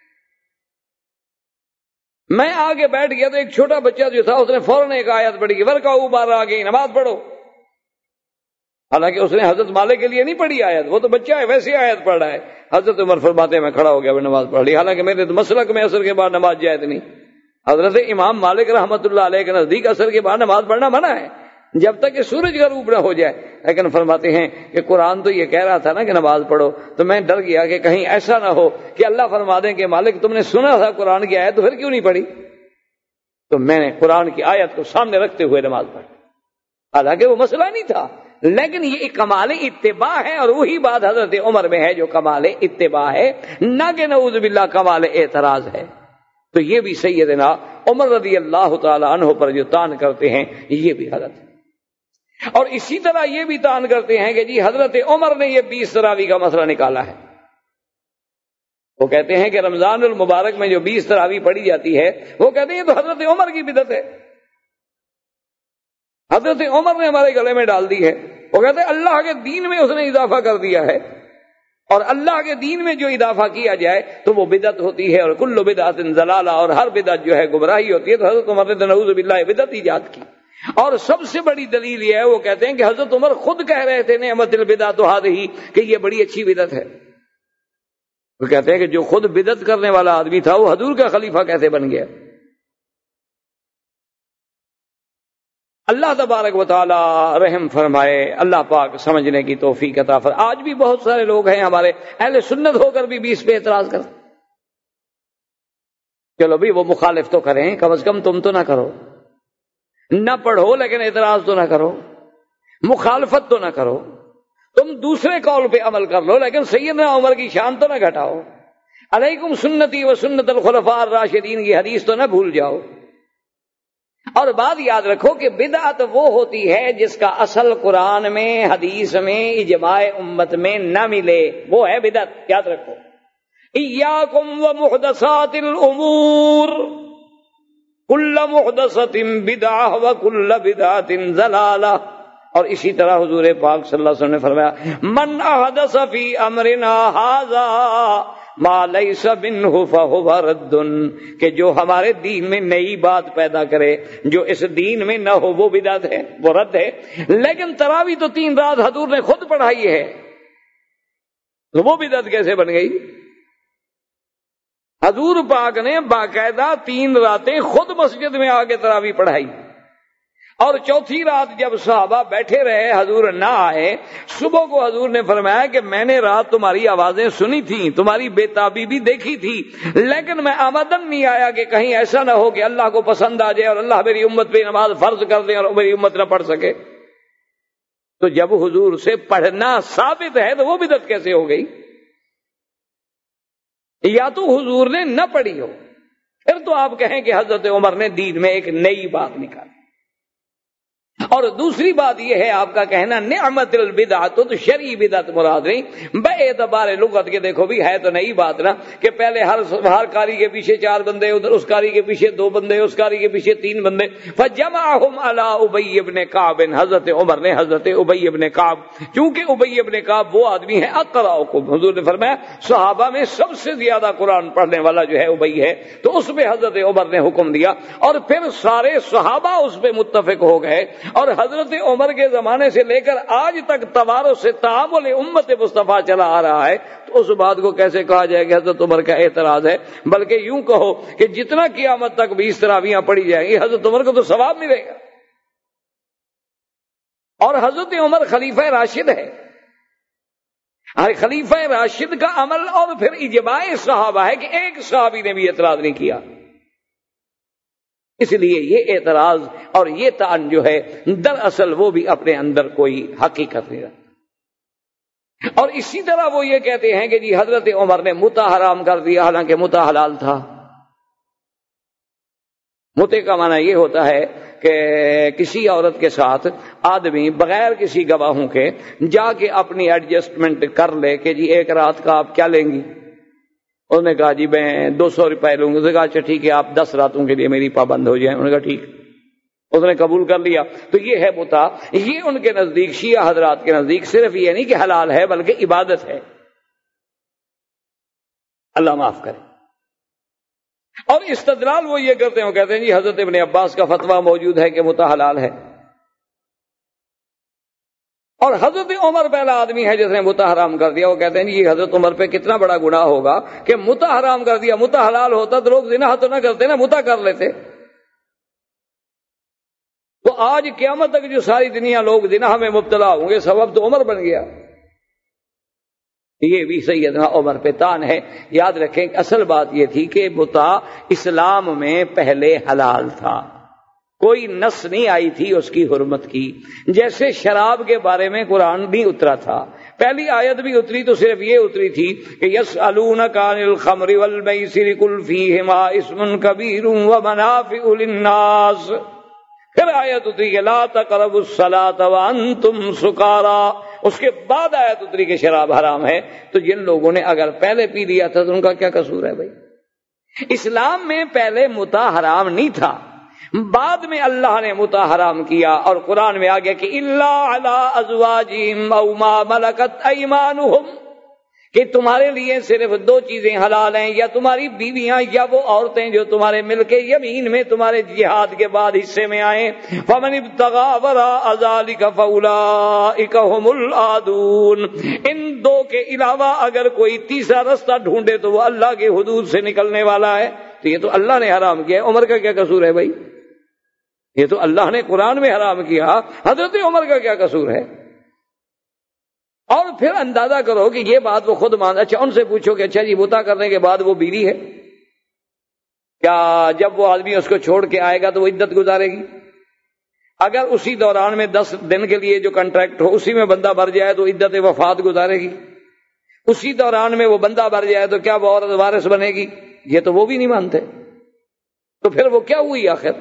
میں آگے بیٹھ گیا تو ایک چھوٹا بچہ جو تھا اس نے فوراً ایک آیت پڑھی کہ ورکعوا مع الراکعین، نماز پڑھو۔ حالانکہ اس نے حضرت مالک کے لیے نہیں پڑھی آیت، وہ تو بچہ ہے ویسے آیت پڑھ رہا ہے۔ حضرت عمر فرماتے ہیں میں کھڑا ہو گیا، میں نماز پڑھ لی، حالانکہ میرے تو مسلک میں عصر کے بعد نماز جائز نہیں۔ حضرت امام مالک رحمۃ اللہ علیہ کے نزدیک عصر کے بعد نماز پڑھنا منع ہے جب تک کہ سورج غروب نہ ہو جائے، لیکن فرماتے ہیں کہ قرآن تو یہ کہہ رہا تھا نا کہ نماز پڑھو، تو میں ڈر گیا کہ کہیں ایسا نہ ہو کہ اللہ فرما دیں کہ مالک تم نے سنا تھا قرآن کی آیت تو پھر کیوں نہیں پڑھی؟ تو میں نے قرآن کی آیت کو سامنے رکھتے ہوئے نماز پڑھی، حالانکہ وہ مسئلہ نہیں تھا، لیکن یہ کمال اتباع ہے۔ اور وہی بات حضرت عمر میں ہے جو کمال اتباع ہے، نہ کہ نعوذ باللہ کمال اعتراض ہے۔ تو یہ بھی سیدنا عمر رضی اللہ تعالی عنہ پر جو تان کرتے ہیں یہ بھی غلط ہے۔ اور اسی طرح یہ بھی تان کرتے ہیں کہ جی حضرت عمر نے یہ 20 تراویح کا مسئلہ نکالا ہے۔ وہ کہتے ہیں کہ رمضان المبارک میں جو 20 تراویح پڑھی جاتی ہے، وہ کہتے ہیں یہ تو حضرت عمر کی بدعت ہے، حضرت عمر نے ہمارے گلے میں ڈال دی ہے۔ وہ کہتے ہیں اللہ کے دین میں اس نے اضافہ کر دیا ہے، اور اللہ کے دین میں جو اضافہ کیا جائے تو وہ بدعت ہوتی ہے، اور کل بدعت ضلالہ، اور ہر بدعت جو ہے گمراہی ہوتی ہے۔ تو حضرت عمر نے نعوذ باللہ بدعت ایجاد کی۔ اور سب سے بڑی دلیل یہ ہے، وہ کہتے ہیں کہ حضرت عمر خود کہہ رہے تھے نعمت البدعۃ ہذہ، کہ یہ بڑی اچھی بدعت ہے۔ وہ کہتے ہیں کہ جو خود بدعت کرنے والا آدمی تھا وہ حضور کا خلیفہ کیسے بن گیا؟ اللہ تبارک و تعالی رحم فرمائے، اللہ پاک سمجھنے کی توفیق عطا فرمائے۔ آج بھی بہت سارے لوگ ہیں ہمارے اہل سنت ہو کر بھی 20 پہ اعتراض کرتے۔ چلو بھی وہ مخالف تو کریں، کم از کم تم تو نہ کرو، نہ پڑھو لیکن اعتراض تو نہ کرو، مخالفت تو نہ کرو، تم دوسرے قول پہ عمل کر لو لیکن سیدنا عمر کی شان تو نہ گھٹاؤ۔ علیکم سنتی و سنت الخلفاء الراشدین کی حدیث تو نہ بھول جاؤ۔ اور بات یاد رکھو کہ بدعت وہ ہوتی ہے جس کا اصل قرآن میں، حدیث میں، اجماع امت میں نہ ملے، وہ ہے بدعت، یاد رکھو۔ ایاکم ومحدثات الامور کل محدثۃ بدعہ وکل بدعۃ ضلالہ۔ اور اسی طرح حضور پاک صلی اللہ علیہ وسلم نے فرمایا من احدث فی امرنا ھذا ما لیس منہ فہو رد، کہ جو ہمارے دین میں نئی بات پیدا کرے جو اس دین میں نہ ہو وہ بدعت ہے، وہ رد ہے۔ لیکن تراویح تو 3 رات حضور نے خود پڑھائی ہے، تو وہ بدعت کیسے بن گئی؟ حضور پاک نے باقاعدہ 3 راتیں خود مسجد میں آ کے تراویح پڑھائی، اور چوتھی رات جب صحابہ بیٹھے رہے حضور نہ آئے، صبح کو حضور نے فرمایا کہ میں نے رات تمہاری آوازیں سنی تھیں، تمہاری بے تابی بھی دیکھی تھی، لیکن میں آمدن نہیں آیا کہ کہیں ایسا نہ ہو کہ اللہ کو پسند آ جائے اور اللہ میری امت پہ نماز فرض کر دے اور میری امت نہ پڑھ سکے۔ تو جب حضور سے پڑھنا ثابت ہے تو وہ بدعت کیسے ہو گئی؟ یا تو حضور نے نہ پڑھی ہو، پھر تو آپ کہیں کہ حضرت عمر نے دین میں ایک نئی بات نکالی۔ اور دوسری بات یہ ہے آپ کا کہنا نعمت البدعۃ، تو شرعی بدعت مراد نہیں، بے اعتبار لغت کے دیکھو بھی ہے تو نئی بات نا کہ پہلے ہر کاری کے پیچھے 4 بندے، ادھر اس کاری کے پیچھے 2 بندے، اس کاری کے پیچھے 3 بندے، فجمعهم علی ابی ابن کعب، حضرت عمر نے حضرت ابی ابن کعب، چونکہ ابی ابن کعب وہ آدمی ہے اقرأکم، حضور نے فرمایا صحابہ میں سب سے زیادہ قرآن پڑھنے والا جو ہے ابی ہے، تو اس پہ حضرت عمر نے حکم دیا اور پھر سارے صحابہ اس پہ متفق ہو گئے۔ اور حضرت عمر کے زمانے سے لے کر آج تک توارث سے تعامل امت مصطفیٰ چلا آ رہا ہے، تو اس بات کو کیسے کہا جائے کہ حضرت عمر کا اعتراض ہے؟ بلکہ یوں کہو کہ جتنا قیامت تک 20 تراویحاں پڑھی جائیں گی حضرت عمر کو تو ثواب ملے گا۔ اور حضرت عمر خلیفہ راشد ہے، خلیفہ راشد کا عمل اور پھر اجماع صحابہ ہے کہ ایک صحابی نے بھی اعتراض نہیں کیا۔ اس لیے یہ اعتراض اور یہ طعن جو ہے دراصل وہ بھی اپنے اندر کوئی حقیقت نہیں رکھتا۔ اور اسی طرح وہ یہ کہتے ہیں کہ جی حضرت عمر نے متع حرام کر دیا، حالانکہ متع حلال تھا۔ متع کا معنی یہ ہوتا ہے کہ کسی عورت کے ساتھ آدمی بغیر کسی گواہوں کے جا کے اپنی ایڈجسٹمنٹ کر لے کہ جی ایک رات کا آپ کیا لیں گی؟ انہوں نے کہا جی میں 200 روپے لوں گا۔ اس نے کہا اچھا ٹھیک ہے آپ 10 راتوں کے لیے میری پابند ہو جائیں۔ انہوں نے کہا ٹھیک، اس نے قبول کر لیا۔ تو یہ ہے متع۔ یہ ان کے نزدیک، شیعہ حضرات کے نزدیک صرف یہ نہیں کہ حلال ہے بلکہ عبادت ہے، اللہ معاف کرے۔ اور استدلال وہ یہ کرتے ہیں، وہ کہتے ہیں جی حضرت ابن عباس کا فتویٰ موجود ہے کہ متع حلال ہے، اور حضرت عمر پہلا آدمی ہے جس نے متع حرام کر دیا۔ وہ کہتے ہیں جی حضرت عمر پہ کتنا بڑا گناہ ہوگا کہ متع حرام کر دیا، متع حلال ہوتا تو لوگ زنا تو نہ کرتے نا، متع کر لیتے۔ تو آج قیامت تک جو ساری دنیا لوگ زنا میں مبتلا ہوں گے سبب تو عمر بن گیا۔ یہ بھی سیدنا عمر پہ طعن ہے۔ یاد رکھیں کہ اصل بات یہ تھی کہ متع اسلام میں پہلے حلال تھا، کوئی نص نہیں آئی تھی اس کی حرمت کی۔ جیسے شراب کے بارے میں قرآن بھی اترا تھا، پہلی آیت بھی اتری تو صرف یہ اتری تھی کہ یسألونک عن الخمر والمیسر قل فیہما اسم کبیر ومنافع للناس۔ پھر آیت اتری کہ لا تقربوا الصلاۃ وانتم سکارا۔ اس کے بعد آیت اتری کہ شراب حرام ہے۔ تو جن لوگوں نے اگر پہلے پی لیا تھا تو ان کا کیا قصور ہے بھائی؟ اسلام میں پہلے متع حرام نہیں تھا، بعد میں اللہ نے متع حرام کیا، اور قرآن میں آ گیا کہ الا علی ازواجہم او ما ملکت ایمانہم، کہ تمہارے لیے صرف 2 چیزیں حلال ہیں، یا تمہاری بیویاں یا وہ عورتیں جو تمہارے ملک یمین میں تمہارے جہاد کے بعد حصے میں آئیں۔ فمن ابتغى وراء ذلك فاولئک هم العادون۔ ان 2 کے علاوہ اگر کوئی تیسرا رستہ ڈھونڈے تو وہ اللہ کے حدود سے نکلنے والا ہے۔ تو یہ تو اللہ نے حرام کیا ہے، عمر کا کیا قصور ہے بھائی؟ یہ تو اللہ نے قرآن میں حرام کیا، حضرت عمر کا کیا قصور ہے؟ اور پھر اندازہ کرو کہ یہ بات وہ خود مان۔ اچھا ان سے پوچھو کہ اچھا جی متع کرنے کے بعد وہ بیوی ہے کیا؟ جب وہ آدمی اس کو چھوڑ کے آئے گا تو وہ عدت گزارے گی؟ اگر اسی دوران میں 10 دن کے لیے جو کنٹریکٹ ہو اسی میں بندہ مر جائے تو عدت وفات گزارے گی؟ اسی دوران میں وہ بندہ مر جائے تو کیا وہ عورت وارث بنے گی؟ یہ تو وہ بھی نہیں مانتے۔ تو پھر وہ کیا ہوئی آخر؟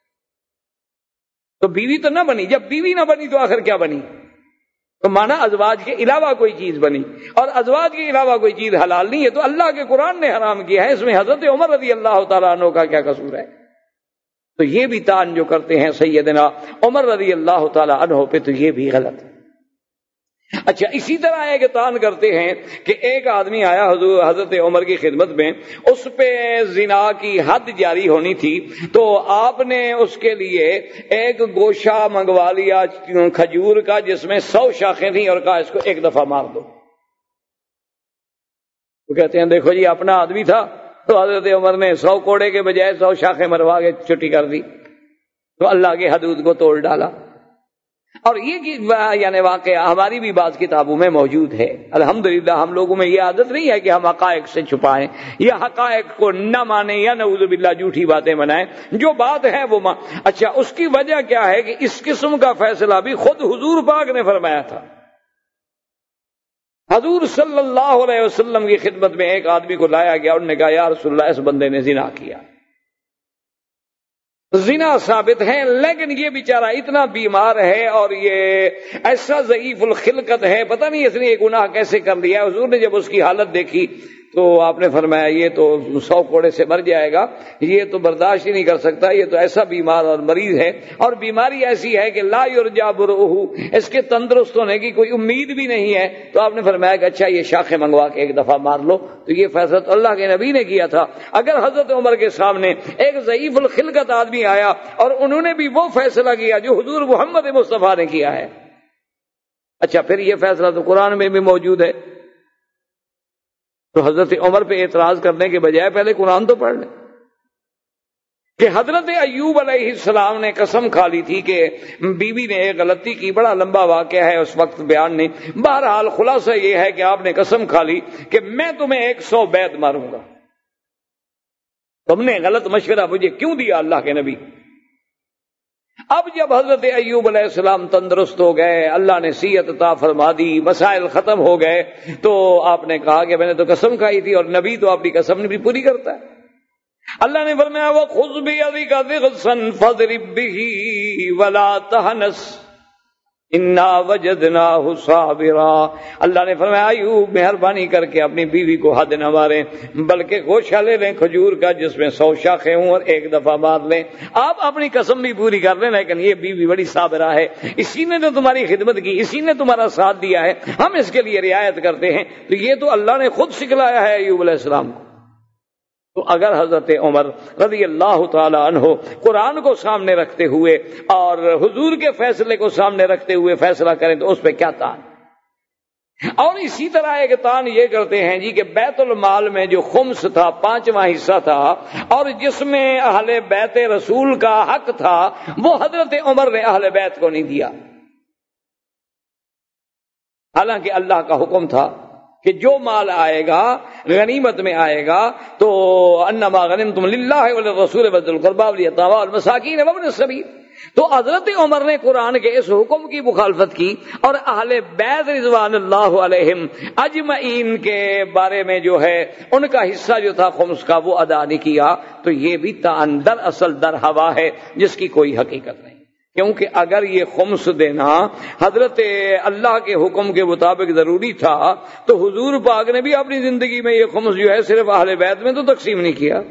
تو بیوی تو نہ بنی، جب بیوی نہ بنی تو آخر کیا بنی؟ تو مانا ازواج کے علاوہ کوئی چیز بنی، اور ازواج کے علاوہ کوئی چیز حلال نہیں ہے، تو اللہ کے قرآن نے حرام کیا ہے، اس میں حضرت عمر رضی اللہ تعالیٰ عنہ کا کیا قصور ہے؟ تو یہ بھی طعن جو کرتے ہیں سیدنا عمر رضی اللہ تعالیٰ عنہ پہ، تو یہ بھی غلط ہے۔ اچھا اسی طرح ایک طعن کرتے ہیں کہ ایک آدمی آیا حضرت عمر کی خدمت میں، اس پہ زنا کی حد جاری ہونی تھی، تو آپ نے اس کے لیے ایک گوشہ منگوا لیا کھجور کا جس میں 100 شاخیں تھیں، اور کہا اس کو ایک دفعہ مار دو۔ تو کہتے ہیں دیکھو جی اپنا آدمی تھا، تو حضرت عمر نے 100 کوڑے کے بجائے 100 شاخیں مروا کے چھٹی کر دی۔ تو اللہ کے حدود کو توڑ ڈالا. اور یہ یعنی واقعہ ہماری بھی بعض کتابوں میں موجود ہے. الحمدللہ ہم لوگوں میں یہ عادت نہیں ہے کہ ہم حقائق سے چھپائیں یا حقائق کو نہ مانیں یا نعوذ باللہ جھوٹی باتیں بنائیں. جو بات ہے وہ اچھا اس کی وجہ کیا ہے کہ اس قسم کا فیصلہ بھی خود حضور پاک نے فرمایا تھا. حضور صلی اللہ علیہ وسلم کی خدمت میں ایک آدمی کو لایا گیا. انہوں نے کہا یا رسول اللہ اس بندے نے زنا کیا. زنا ثابت ہے لیکن یہ بیچارہ اتنا بیمار ہے اور یہ ایسا ضعیف الخلقت ہے, پتہ نہیں اس نے یہ گناہ کیسے کر لیا. حضور نے جب اس کی حالت دیکھی تو آپ نے فرمایا یہ تو 100 کوڑے سے مر جائے گا, یہ تو برداشت ہی نہیں کر سکتا, یہ تو ایسا بیمار اور مریض ہے اور بیماری ایسی ہے کہ لا یرجا برؤہ, اس کے تندرست ہونے کی کوئی امید بھی نہیں ہے. تو آپ نے فرمایا کہ اچھا یہ شاخیں منگوا کے ایک دفعہ مار لو. تو یہ فیصلہ تو اللہ کے نبی نے کیا تھا. اگر حضرت عمر کے سامنے ایک ضعیف الخلقت آدمی آیا اور انہوں نے بھی وہ فیصلہ کیا جو حضور محمد مصطفیٰ نے کیا ہے, اچھا پھر یہ فیصلہ تو قرآن میں بھی موجود ہے, تو حضرت عمر پہ اعتراض کرنے کے بجائے پہلے قرآن تو پڑھ لیں. کہ حضرت ایوب علیہ السلام نے قسم کھا لی تھی کہ بیوی نے ایک غلطی کی. بڑا لمبا واقعہ ہے, اس وقت بیان نہیں. بہرحال خلاصہ یہ ہے کہ آپ نے قسم کھا لی کہ میں تمہیں 100 بیت ماروں گا. تم نے غلط مشورہ مجھے کیوں دیا اللہ کے نبی. اب جب حضرت ایوب علیہ السلام تندرست ہو گئے, اللہ نے صحت عطا فرما دی, مسائل ختم ہو گئے, تو آپ نے کہا کہ میں نے تو قسم کھائی تھی, اور نبی تو اپنی قسم بھی پوری کرتا ہے. اللہ نے فرمایا وَخُذْ بِيَدِكَ ضِغْثًا فَاضْرِب بِّهِ وَلَا تَحْنَثْ اِنَّا وَجَدْنَاهُ صَابِرًا. اللہ نے فرمایا ایوب مہربانی کر کے اپنی بیوی کو حد نہ ماریں, بلکہ گوشہ لے لیں کھجور کا جس میں 100 شاخیں ہوں اور ایک دفعہ مار لیں. آپ اپنی قسم بھی پوری کر لیں, لیکن یہ بیوی بڑی صابرہ ہے, اسی نے تو تمہاری خدمت کی, اسی نے تمہارا ساتھ دیا ہے, ہم اس کے لیے رعایت کرتے ہیں. تو یہ تو اللہ نے خود سکھلایا ہے ایوب علیہ السلام کو. تو اگر حضرت عمر رضی اللہ تعالی عنہ قرآن کو سامنے رکھتے ہوئے اور حضور کے فیصلے کو سامنے رکھتے ہوئے فیصلہ کریں تو اس پہ کیا تان. اور اسی طرح ایک تان یہ کرتے ہیں جی کہ بیت المال میں جو خمس تھا, 5واں حصہ تھا, اور جس میں اہل بیت رسول کا حق تھا, وہ حضرت عمر نے اہل بیت کو نہیں دیا. حالانکہ اللہ کا حکم تھا کہ جو مال آئے گا غنیمت میں آئے گا تو انما غنمتم للہ وللرسول وذی القربى والیتامى والمساکین وابن السبیل. تو حضرت عمر نے قرآن کے اس حکم کی مخالفت کی اور اہل بیت رضوان اللہ علیہم اجمعین کے بارے میں جو ہے ان کا حصہ جو تھا خمس کا وہ ادا نہیں کیا. تو یہ بھی در اصل در ہوا ہے جس کی کوئی حقیقت نہیں, کیونکہ اگر یہ خمس دینا حضرت اللہ کے حکم کے مطابق ضروری تھا تو حضور پاک نے بھی اپنی زندگی میں یہ خمس جو ہے صرف اہل بیت میں تو تقسیم نہیں کیا.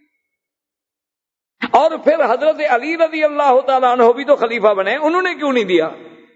اور پھر حضرت علی رضی اللہ تعالیٰ عنہ بھی تو خلیفہ بنے, انہوں نے کیوں نہیں دیا.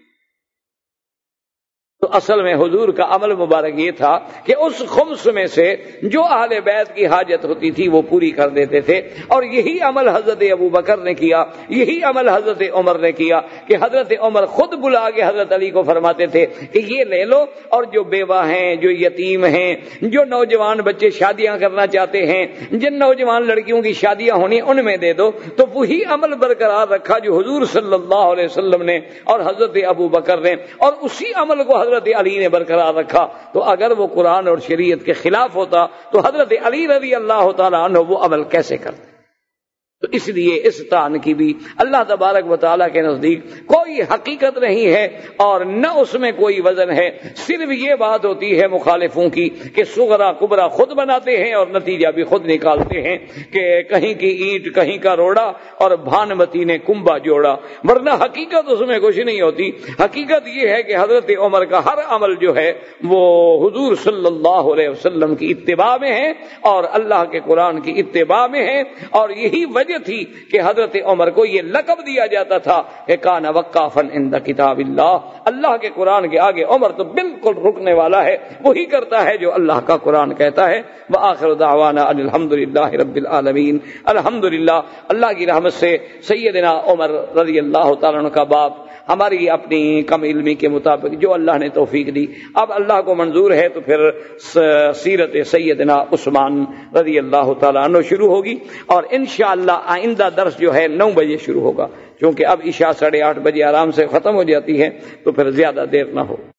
تو اصل میں حضور کا عمل مبارک یہ تھا کہ اس خمس میں سے جو اہل بیت کی حاجت ہوتی تھی وہ پوری کر دیتے تھے. اور یہی عمل حضرت ابو بکر نے کیا, یہی عمل حضرت عمر نے کیا کہ حضرت عمر خود بلا کے حضرت علی کو فرماتے تھے کہ یہ لے لو, اور جو بیوہ ہیں, جو یتیم ہیں, جو نوجوان بچے شادیاں کرنا چاہتے ہیں, جن نوجوان لڑکیوں کی شادیاں ہونی ان میں دے دو. تو وہی عمل برقرار رکھا جو حضور صلی اللہ علیہ وسلم نے اور حضرت ابو بکر نے, اور اسی عمل کو حضرت علی نے برقرار رکھا. تو اگر وہ قرآن اور شریعت کے خلاف ہوتا تو حضرت علی رضی اللہ تعالی عنہ وہ عمل کیسے کرتے. تو اس لیے اس تان کی بھی اللہ تبارک و تعالیٰ کے نزدیک کوئی حقیقت نہیں ہے اور نہ اس میں کوئی وزن ہے. صرف یہ بات ہوتی ہے مخالفوں کی کہ صغرا کبرا خود بناتے ہیں اور نتیجہ بھی خود نکالتے ہیں کہ کہیں کی اینٹ کہیں کا روڑا اور بھانمتی نے کنبا جوڑا, ورنہ حقیقت اس میں کچھ نہیں ہوتی. حقیقت یہ ہے کہ حضرت عمر کا ہر عمل جو ہے وہ حضور صلی اللہ علیہ وسلم کی اتباع میں ہے اور اللہ کے قرآن کی اتباع میں ہے. اور یہی وجہ تھی کہ حضرت عمر کو یہ لقب دیا جاتا تھا کہ کان وقافا عند کتاب اللہ, اللہ کے قرآن کے آگے عمر تو بالکل رکنے والا ہے, وہی کرتا ہے جو اللہ کا قرآن کہتا ہے. وآخر دعوانا ان الحمدللہ رب العالمین. الحمدللہ اللہ کی رحمت سے سیدنا عمر رضی اللہ تعالیٰ عنہ کا باپ ہماری اپنی کم علمی کے مطابق جو اللہ نے توفیق دی, اب اللہ کو منظور ہے تو پھر سیرت سیدنا عثمان رضی اللہ تعالیٰ عنہ شروع ہوگی, اور انشاءاللہ انشاءاللہ آئندہ درس جو ہے 9 بجے شروع ہوگا، چونکہ اب عشاء 8:30 بجے آرام سے ختم ہو جاتی ہے تو پھر زیادہ دیر نہ ہو۔